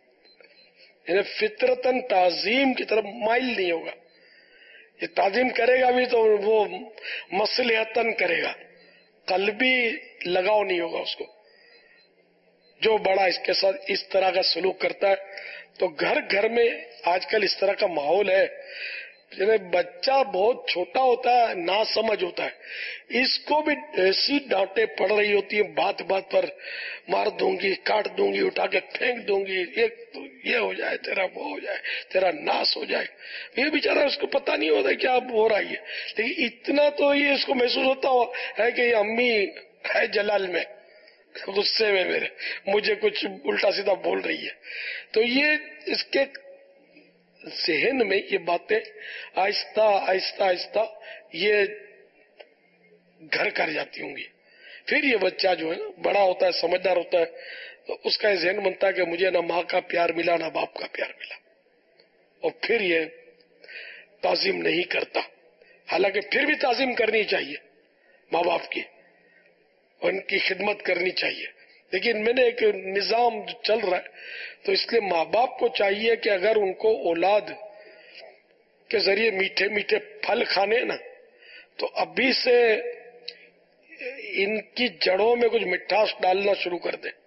فطرتاً تعظیم کی طرف مائل نہیں ہوگا. یہ تعظیم کرے گا بھی تو وہ مصلحتاً کرے گا, قلبی لگاؤ نہیں ہوگا اس کو. جو بڑا اس کے ساتھ اس طرح کا سلوک کرتا ہے, تو گھر گھر میں آج کل اس طرح کا ماحول ہے. بچہ بہت چھوٹا ہوتا ہے, نا سمجھ ہوتا ہے, اس کو بھی ایسی ڈانٹیں پڑ رہی ہوتی ہیں, بات بات پر مار دوں گی, کاٹ دوں گی, اٹھا کے پھینک دوں گی, یہ ہو جائے تیرا, وہ ہو جائے تیرا, ناس ہو جائے. یہ بیچارہ اس کو پتہ نہیں ہوتا کیا ہو رہا ہے, لیکن اتنا تو یہ اس کو محسوس ہوتا ہے کہ یہ امی ہے جلال میں, غصے میں میرے, مجھے کچھ الٹا سیدھا بول رہی ہے. تو یہ اس کے ذہن میں یہ باتیں آہستہ آہستہ آہستہ یہ گھر کر جاتی ہوں گی. پھر یہ بچہ جو ہے نا بڑا ہوتا ہے, سمجھدار ہوتا ہے, تو اس کا یہ ذہن بنتا ہے کہ مجھے نہ ماں کا پیار ملا نہ باپ کا پیار ملا, اور پھر یہ تعظیم نہیں کرتا. حالانکہ پھر بھی تعظیم کرنی چاہیے ماں باپ کی, ان کی خدمت کرنی چاہیے. لیکن میں نے ایک نظام جو چل رہا ہے, تو اس لیے ماں باپ کو چاہیے کہ اگر ان کو اولاد کے ذریعے میٹھے میٹھے پھل کھانے نا, تو ابھی سے ان کی جڑوں میں کچھ مٹھاس ڈالنا شروع کر دیں.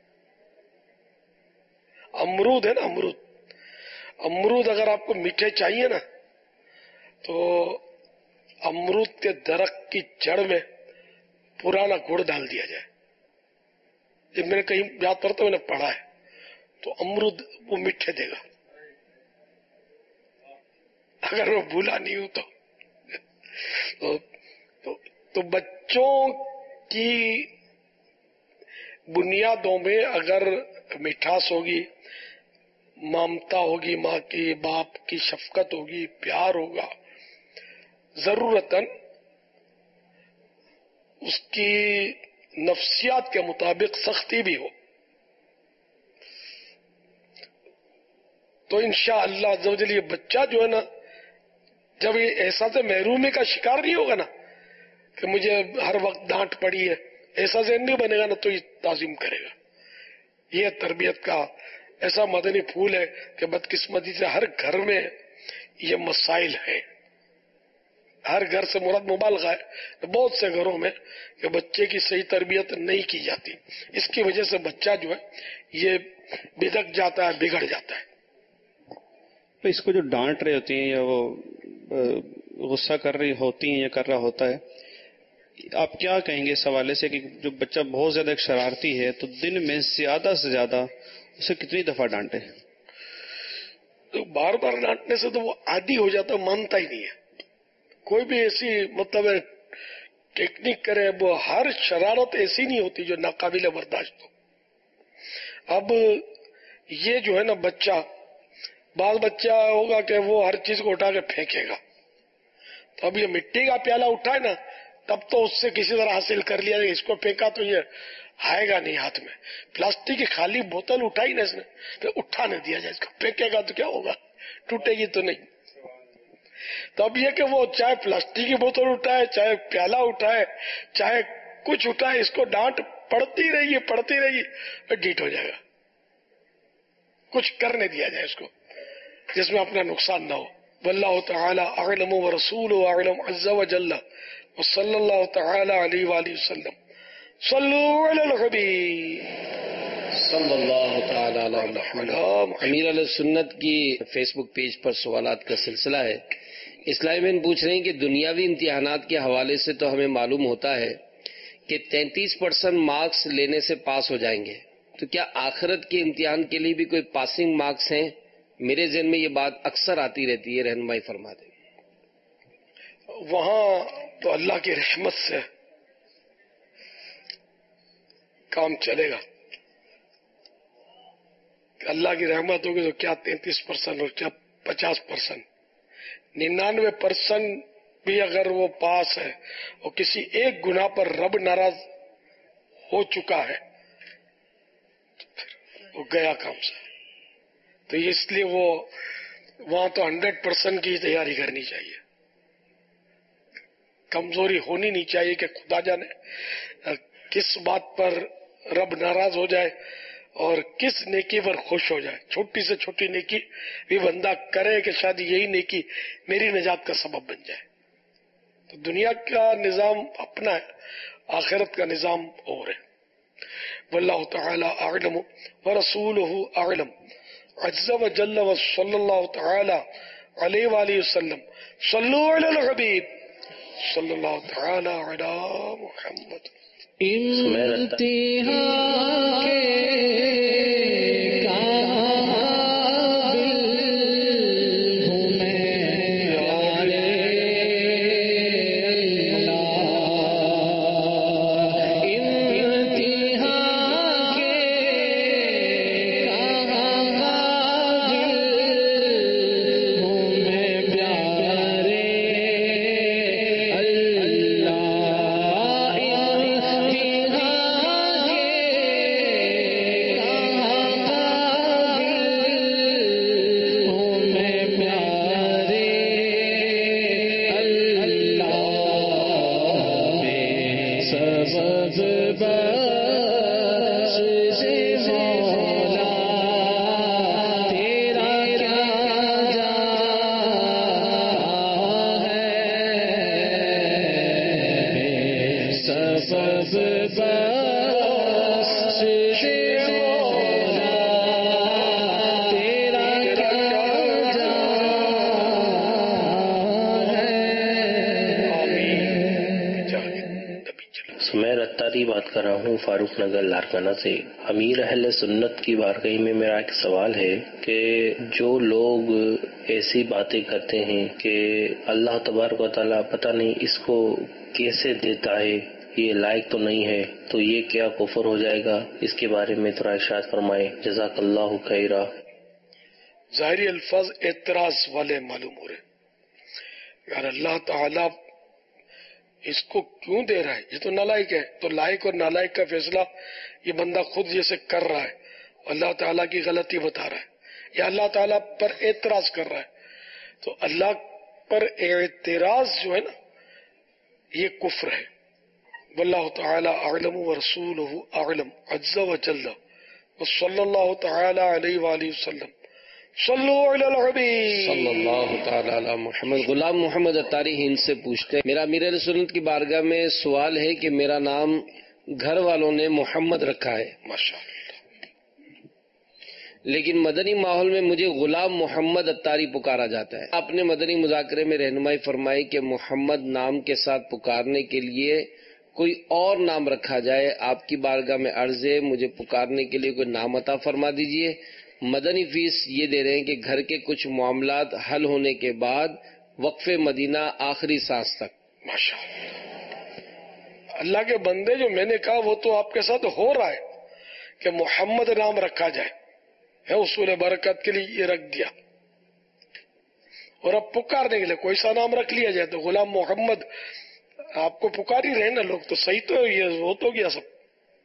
امرود ہے نا, امرود اگر آپ کو میٹھے چاہیے نا, تو امرود کے درخت کی جڑ میں پرانا گڑ ڈال دیا جائے. جب میں نے کہیں یاد پڑتا میں نے پڑھا ہے, تو امرود وہ میٹھے دے گا. اگر میں بھولا نہیں ہوں تو بچوں کی بنیادوں میں اگر مٹھاس ہوگی, ممتا ہوگی, ماں کی باپ کی شفقت ہوگی, پیار ہوگا, ضرورتاً اس کی نفسیات کے مطابق سختی بھی ہو, تو انشاءاللہ عزوجل یہ بچہ جو ہے نا, جب یہ احساس محرومی کا شکار نہیں ہوگا نا کہ مجھے ہر وقت ڈانٹ پڑی ہے, ایسا ذہن نہیں بنے گا نا, تو یہ تعظیم کرے گا. یہ تربیت کا ایسا مدنی پھول ہے کہ بدقسمتی سے ہر گھر میں یہ مسائل ہیں. ہر گھر سے مراد مبالغہ ہے, بہت سے گھروں میں کہ بچے کی صحیح تربیت نہیں کی جاتی. اس کی وجہ سے بچہ جو ہے یہ بدک جاتا ہے, بگڑ جاتا ہے. تو اس کو جو ڈانٹ رہے ہوتے ہیں یا وہ غصہ کر رہی ہوتی ہیں یا کر رہا ہوتا ہے, آپ کیا کہیں گے اس حوالے سے کہ جو بچہ بہت زیادہ ایک شرارتی ہے تو دن میں زیادہ سے زیادہ اسے کتنی دفعہ ڈانٹے؟ تو بار بار ڈانٹنے سے تو وہ عادی ہو جاتا, مانتا ہی نہیں ہے. کوئی بھی ایسی مطلب ٹیکنیک کرے، وہ ہر شرارت ایسی نہیں ہوتی جو ناقابل برداشت ہو. اب یہ جو ہے نا بچہ، بعض بچہ ہوگا کہ وہ ہر چیز کو اٹھا کے پھینکے گا، تو اب یہ مٹی کا پیالہ اٹھائے نا تب تو اس سے کسی طرح حاصل کر لیا، اس کو پھینکا تو یہ آئے گا نہیں ہاتھ میں. پلاسٹک کی خالی بوتل اٹھائی نا اس نے، پھر اٹھا نہ دیا جائے، اس کو پھینکے گا تو کیا ہوگا، ٹوٹے گی تو نہیں. تو اب یہ کہ وہ چاہے پلاسٹک کی بوتل اٹھائے، چاہے پیالہ اٹھائے، چاہے کچھ اٹھائے، اس کو ڈانٹ پڑتی رہے گی، ڈیٹ ہو جائے گا. کچھ کرنے دیا جائے اس کو جس میں اپنا نقصان نہ ہو. واللہ تعالی اعلم ورسولہ اعلم عز وجل وصلی اللہ تعالی علیہ وآلہ وسلم. صلو علی الحبیب صلی اللہ تعالی علی محمد. امیر علیہ سنت کی فیس بک پیج پر سوالات کا سلسلہ ہے. اسلامی بہن پوچھ رہے ہیں کہ دنیاوی امتحانات کے حوالے سے تو ہمیں معلوم ہوتا ہے کہ 33% مارکس لینے سے پاس ہو جائیں گے، تو کیا آخرت کے امتحان کے لیے بھی کوئی پاسنگ مارکس ہیں؟ میرے ذہن میں یہ بات اکثر آتی رہتی ہے، رہنمائی فرما دیں. وہاں تو اللہ کی رحمت سے کام چلے گا. اللہ کی رحمت ہوگی تو کیا 33% اور کیا 50%، 99% بھی اگر وہ پاس ہے اور کسی ایک گناہ پر رب ناراض ہو چکا ہے تو پھر وہ گیا کام سے. تو اس لیے وہ وہاں تو 100% کی تیاری کرنی چاہیے. کمزوری ہونی نہیں چاہیے کہ خدا جانے کس بات پر رب ناراض ہو جائے اور کس نیکی پر خوش ہو جائے. چھوٹی سے چھوٹی نیکی بھی بندہ کرے کہ شاید یہی نیکی میری نجات کا سبب بن جائے. تو دنیا کا نظام اپنا ہے، آخرت کا نظام اور ہے. واللہ تعالی اعلم ورسولہ اعلم عز وجل وصلی اللہ تعالی علیہ وآلہ وسلم. صلو علی الحبیب صلی اللہ تعالی علی محمد. بات کر رہا ہوں فاروق نگر لارکانہ سے. امیر اہل سنت کی بارگاہ میں میرا ایک سوال ہے کہ جو لوگ ایسی باتیں کرتے ہیں کہ اللہ تبارک و تعالیٰ پتہ نہیں اس کو کیسے دیتا ہے، یہ لائق تو نہیں ہے، تو یہ کیا کفر ہو جائے گا؟ اس کے بارے میں تھوڑا ارشاد فرمائے. جزاک اللہ خیرا. ظاہری الفاظ اعتراض والے معلوم ہو رہے. یار اللہ تعالیٰ اس کو کیوں دے رہا ہے؟ یہ تو نالائق ہے. تو لائق اور نالائق کا فیصلہ یہ بندہ خود جیسے کر رہا ہے، اللہ تعالیٰ کی غلطی بتا رہا ہے یا اللہ تعالیٰ پر اعتراض کر رہا ہے. تو اللہ پر اعتراض جو ہے نا یہ کفر ہے. واللہ تعالی اعلم ورسولہ اعلم عز وجل وصلی اللہ تعالی علیہ وآلہ وسلم. صلو علی الحبیب صلی اللہ تعالی علی محمد. غلام محمد اتاری ہند سے پوچھتے ہیں، میرا امیر علیہ سنت کی بارگاہ میں سوال ہے کہ میرا نام گھر والوں نے محمد رکھا ہے، لیکن مدنی ماحول میں مجھے غلام محمد اتاری پکارا جاتا ہے. آپ نے مدنی مذاکرے میں رہنمائی فرمائی کہ محمد نام کے ساتھ پکارنے کے لیے کوئی اور نام رکھا جائے. آپ کی بارگاہ میں عرض ہے مجھے پکارنے کے لیے کوئی نام عطا فرما دیجئے. مدنی فیس یہ دے رہے ہیں کہ گھر کے کچھ معاملات حل ہونے کے بعد وقف مدینہ آخری سانس تک. ماشاءاللہ اللہ کے بندے جو میں نے کہا وہ تو آپ کے ساتھ ہو رہا ہے کہ محمد نام رکھا جائے، ہے اصول برکت کے لیے یہ رکھ دیا، اور اب پکارنے کے لیے کوئی سا نام رکھ لیا جائے تو غلام محمد آپ کو پکار ہی رہے نا لوگ، تو صحیح تو یہ ہو تو گیا سب۔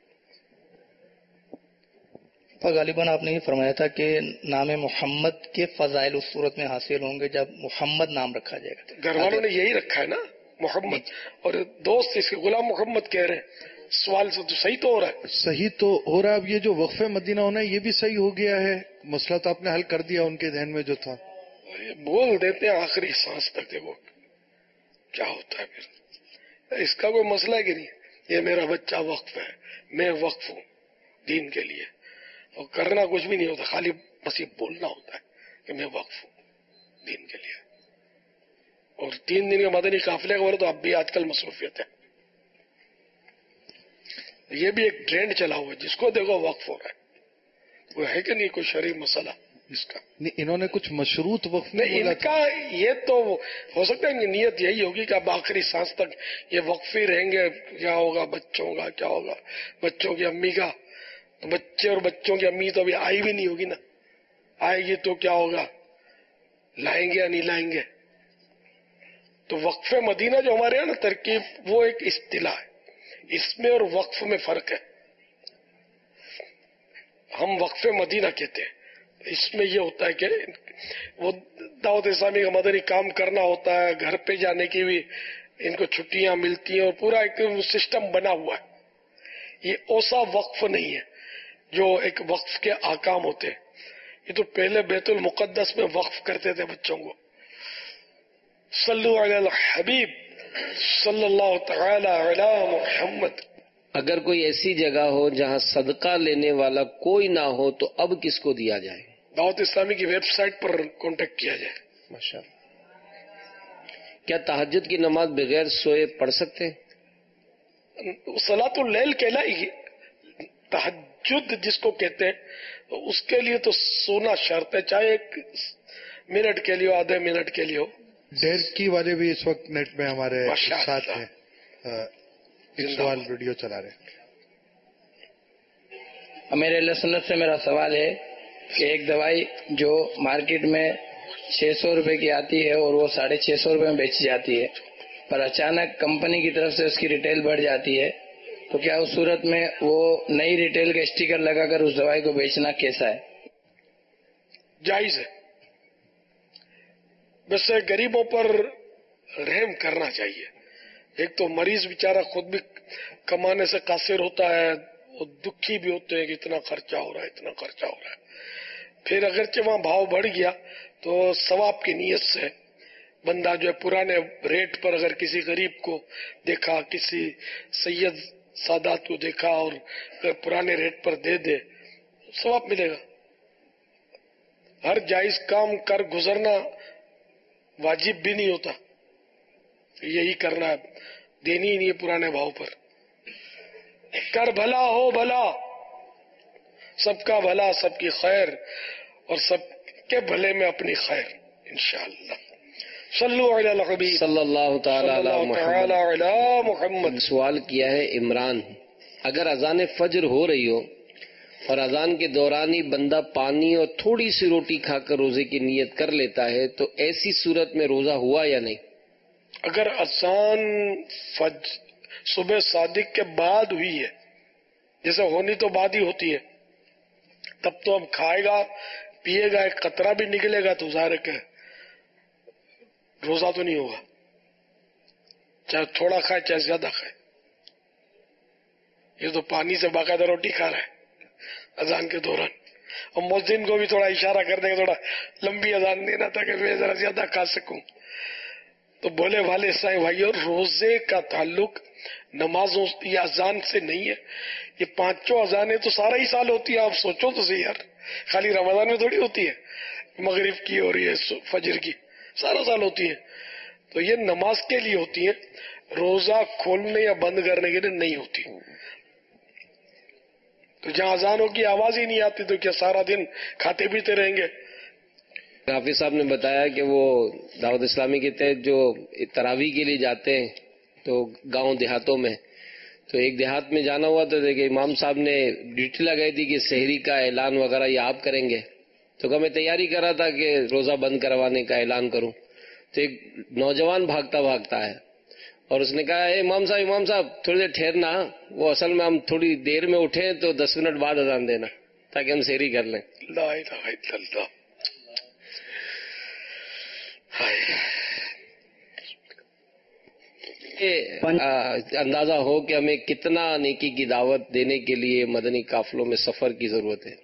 غالباً آپ نے یہ فرمایا تھا کہ نام محمد کے فضائل اس صورت میں حاصل ہوں گے جب محمد نام رکھا جائے گا۔ گھر والوں نے یہی رکھا ہے نا محمد، اور دوست اس کے غلام محمد کہہ رہے ہیں، سوال سے تو صحیح تو ہو رہا ہے، صحیح تو ہو رہا ہے۔ اب یہ جو وقف مدینہ ہونا ہے یہ بھی صحیح ہو گیا ہے، مسئلہ تو آپ نے حل کر دیا ان کے ذہن میں جو تھا۔ بول دیتے ہیں آخری سانس تک، دیکھو کیا ہوتا ہے پھر، اس کا کوئی مسئلہ ہے کہ نہیں، یہ میرا بچہ وقف ہے، میں وقف ہوں دین کے لیے، اور کرنا کچھ بھی نہیں ہوتا، خالی بس یہ بولنا ہوتا ہے کہ میں وقف ہوں دین کے لیے۔ اور 3 دن کے مدنی قافلے کا بولے تو اب بھی آج کل مصروفیت ہے، یہ بھی ایک ٹرینڈ چلا ہوا ہے، جس کو دیکھو وقف ہو رہا ہے، وہ ہے کہ نہیں کوئی شرعی مسئلہ اس کا؟ انہوں نے کچھ مشروط وقف نہیں، ان کا یہ تو ہو سکتا ہے کہ نیت یہی ہوگی کہ اب آخری سانس تک یہ وقف ہی رہیں گے، کیا ہوگا بچوں کا، کیا ہوگا بچوں کی امی کا، تو بچے اور بچوں کی امی تو ابھی آئی بھی نہیں ہوگی نا، آئے گی تو کیا ہوگا، لائیں گے یا نہیں لائیں گے؟ تو وقف مدینہ جو ہمارے یہاں نا ترکیب، وہ ایک اصطلاح ہے، اس میں اور وقف میں فرق ہے۔ ہم وقف مدینہ کہتے ہیں، اس میں یہ ہوتا ہے کہ وہ دعوت اسلامی کا مدنی کام کرنا ہوتا ہے، گھر پہ جانے کی بھی ان کو چھٹیاں ملتی ہیں، اور پورا ایک سسٹم بنا ہوا ہے۔ یہ اوسا وقف نہیں ہے جو ایک وقف کے احکام ہوتے ہیں، یہ تو پہلے بیت المقدس میں وقف کرتے تھے بچوں کو۔ صلو علی الحبیب صلی اللہ تعالی علی محمد۔ اگر کوئی ایسی جگہ ہو جہاں صدقہ لینے والا کوئی نہ ہو تو اب کس کو دیا جائے؟ دعوت اسلامی کی ویب سائٹ پر کانٹیکٹ کیا جائے۔ ماشاءاللہ۔ کیا تہجد کی نماز بغیر سوئے پڑھ سکتے ہیں؟ صلاۃ اللیل کہلائے گی، تہجد جس کو کہتے ہیں، تو اس کے لیے تو سونا شرط ہے، چاہے 1 منٹ کے لیے ہو، آدھے منٹ کے لیے ہو۔ ڈیر کی والے بھی اس وقت نیٹ میں ہمارے ساتھ ہیں، ایک سوال ویڈیو چلا رہے ہیں۔ امیر اہل سنت سے میرا سوال ہے کہ ایک دوائی جو مارکیٹ میں 600 روپے کی آتی ہے اور وہ 650 روپے میں بیچی جاتی ہے، پر اچانک کمپنی کی طرف سے اس کی ریٹیل بڑھ جاتی ہے، تو کیا اس صورت میں وہ نئی ریٹیل کا اسٹیکر لگا کر اس دوائی کو بیچنا کیسا ہے؟ جائز ہے، ویسے غریبوں پر رحم کرنا چاہیے۔ ایک تو مریض بیچارہ خود بھی کمانے سے قاصر ہوتا ہے، وہ دکھی بھی ہوتے ہیں کہ اتنا خرچہ ہو رہا ہے، اتنا خرچہ ہو رہا ہے۔ پھر اگرچہ وہاں بھاؤ بڑھ گیا تو ثواب کی نیت سے بندہ جو ہے پرانے ریٹ پر اگر کسی غریب کو دیکھا، کسی سید سادات کو دیکھا اور اگر پرانے ریٹ پر دے دے، ثواب ملے گا۔ ہر جائز کام کر گزرنا واجب بھی نہیں ہوتا، یہی کرنا ہے، دینی ہی نہیں ہے پرانے بھاؤ پر۔ کر بھلا ہو بھلا، سب کا بھلا، سب کی خیر، اور سب کے بھلے میں اپنی خیر انشاءاللہ۔ صلو علی الحبیب صلی اللہ تعالی علی محمد۔ سوال کیا ہے عمران، اگر اذان فجر ہو رہی ہو اور اذان کے دوران ہی بندہ پانی اور تھوڑی سی روٹی کھا کر روزے کی نیت کر لیتا ہے تو ایسی صورت میں روزہ ہوا یا نہیں؟ اگر اذان صبح صادق کے بعد ہوئی ہے، جیسے ہونی تو بعد ہی ہوتی ہے، تب تو اب کھائے گا پیے گا، ایک قطرہ بھی نکلے گا تو ظاہر ہے کہ روزہ تو نہیں ہوگا، چاہے تھوڑا کھائے چاہے زیادہ کھائے۔ یہ تو پانی سے باقاعدہ روٹی کھا رہا ہے اذان کے دوران، اور مؤذن کو بھی تھوڑا اشارہ کر دیں گے تھوڑا لمبی اذان دینا تاکہ میں ذرا زیادہ کھا سکوں۔ تو بولے والے سائیں بھائیوں، روزے کا تعلق نمازوں یا اذان سے نہیں ہے، یہ 5 اذانیں تو سارا ہی سال ہوتی ہے، آپ سوچو تو صحیح یار، خالی رمضان میں تھوڑی ہوتی ہے، مغرب کی اور یہ فجر کی سارا سال ہوتی ہے، تو یہ نماز کے لیے ہوتی ہے، روزہ کھولنے یا بند کرنے کے لیے نہیں ہوتی۔ تو جہاں اذانوں کی آواز ہی نہیں آتی تو کیا سارا دن کھاتے پیتے رہیں گے؟ حافظ صاحب نے بتایا کہ وہ دعوت اسلامی کے تحت جو تراویح کے لیے جاتے ہیں تو گاؤں دیہاتوں میں، تو ایک دیہات میں جانا ہوا تو دیکھیں امام صاحب نے ڈیوٹی لگائی تھی کہ سحری کا اعلان وغیرہ یہ آپ کریں گے. تو کہ میں تیاری کر رہا تھا کہ روزہ بند کروانے کا اعلان کروں. تو ایک نوجوان بھاگتا بھاگتا ہے اور اس نے کہا اے امام صاحب تھوڑی دیر ٹھہرنا. وہ اصل میں ہم تھوڑی دیر میں اٹھیں تو 10 منٹ بعد اذان دینا تاکہ ہم سحری کر لیں. لا الہ الا اللہ. اندازہ ہو کہ ہمیں کتنا نیکی کی دعوت دینے کے لیے مدنی قافلوں میں سفر کی ضرورت ہے.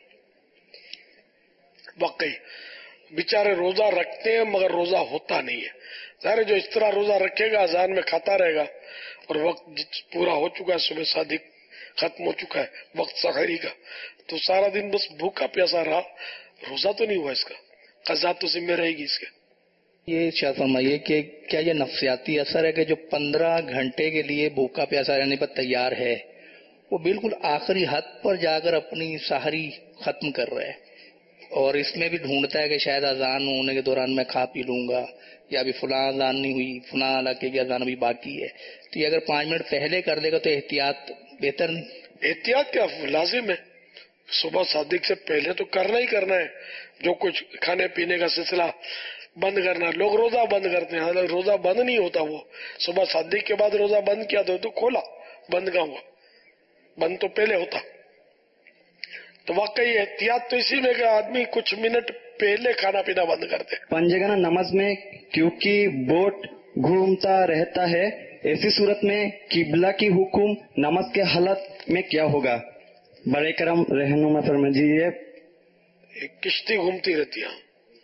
واقعی بیچارے روزہ رکھتے ہیں مگر روزہ ہوتا نہیں ہے. ظاہر جو اس طرح روزہ رکھے گا اذان میں کھاتا رہے گا اور وقت پورا ہو چکا ہے, صبح صادق ختم ہو چکا ہے, وقت سحری کا, تو سارا دن بس بھوکا پیاسا رہا, روزہ تو نہیں ہوا, اس کا قضا تو ذمہ رہے گی اس کے. یہ ارشاد فرمائیے کہ کیا یہ نفسیاتی اثر ہے کہ جو 15 گھنٹے کے لیے بھوکا پیاسا رہنے پر تیار ہے وہ بالکل آخری حد پر جا کر اپنی سحری ختم کر رہا ہے, اور اس میں بھی ڈھونڈتا ہے کہ شاید اذان ہونے کے دوران میں کھا پی لوں گا, یا ابھی فلاں اذان نہیں ہوئی, فلاں علاقے کی اذان ابھی باقی ہے, تو یہ اگر 5 منٹ پہلے کر دے گا تو احتیاط بہتر نہیں؟ احتیاط کیا لازم ہے, صبح صادق سے پہلے تو کرنا ہی کرنا ہے. جو کچھ کھانے پینے کا سلسلہ بند کرنا, لوگ روزہ بند کرتے ہیں, حالانکہ روزہ بند نہیں ہوتا. وہ صبح صادق کے بعد روزہ بند کیا تو کھولا, بند کا ہوا, بند تو پہلے ہوتا. تو واقعی احتیاط تو اسی میں کہ آدمی کچھ منٹ پہلے کھانا پینا بند کر دے. پنجگنا نماز میں کیونکہ بوٹ گھومتا رہتا ہے, ایسی صورت میں قبلہ کی حکم نماز کے حالت میں کیا ہوگا؟ برائے کرم رہنما فرمائیے. ایک کشتی گھومتی رہتی ہے,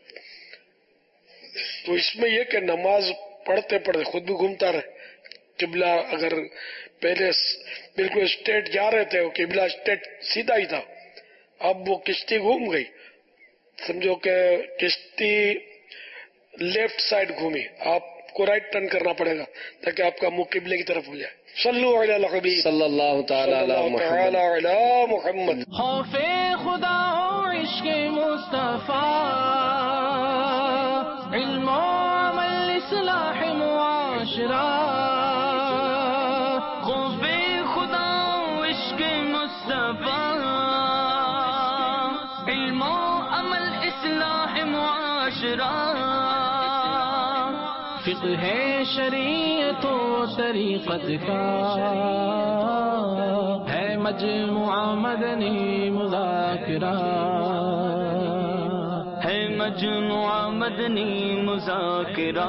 تو اس میں یہ کہ نماز پڑھتے پڑھتے خود بھی گھومتا رہے. قبلہ اگر پہلے بالکل اسٹیٹ جا رہے تھے, وہ قبلہ اسٹیٹ سیدھا ہی تھا, اب وہ کشتی گھوم گئی, سمجھو کہ کشتی لیفٹ سائڈ گھومی, آپ کو رائٹ ٹرن کرنا پڑے گا تاکہ آپ کا منہ قبلے کی طرف ہو جائے. صلو علی الحبیب صلی اللہ تعالی علی محمد. خوف خدا و عشق مصطفیٰ, علم و عمل اصلاح معاشرہ. خوف خدا و عشق مصطفیٰ, علم و عمل اصلاح معاشرہ. فقہ شریعت و طریقت کا ہے مجموعہ مدنی مذاکرہ, ہے مجموعہ مدنی مذاکرہ.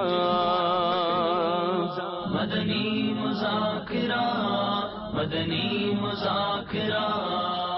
مدنی مذاکرہ, مدنی مذاکرہ.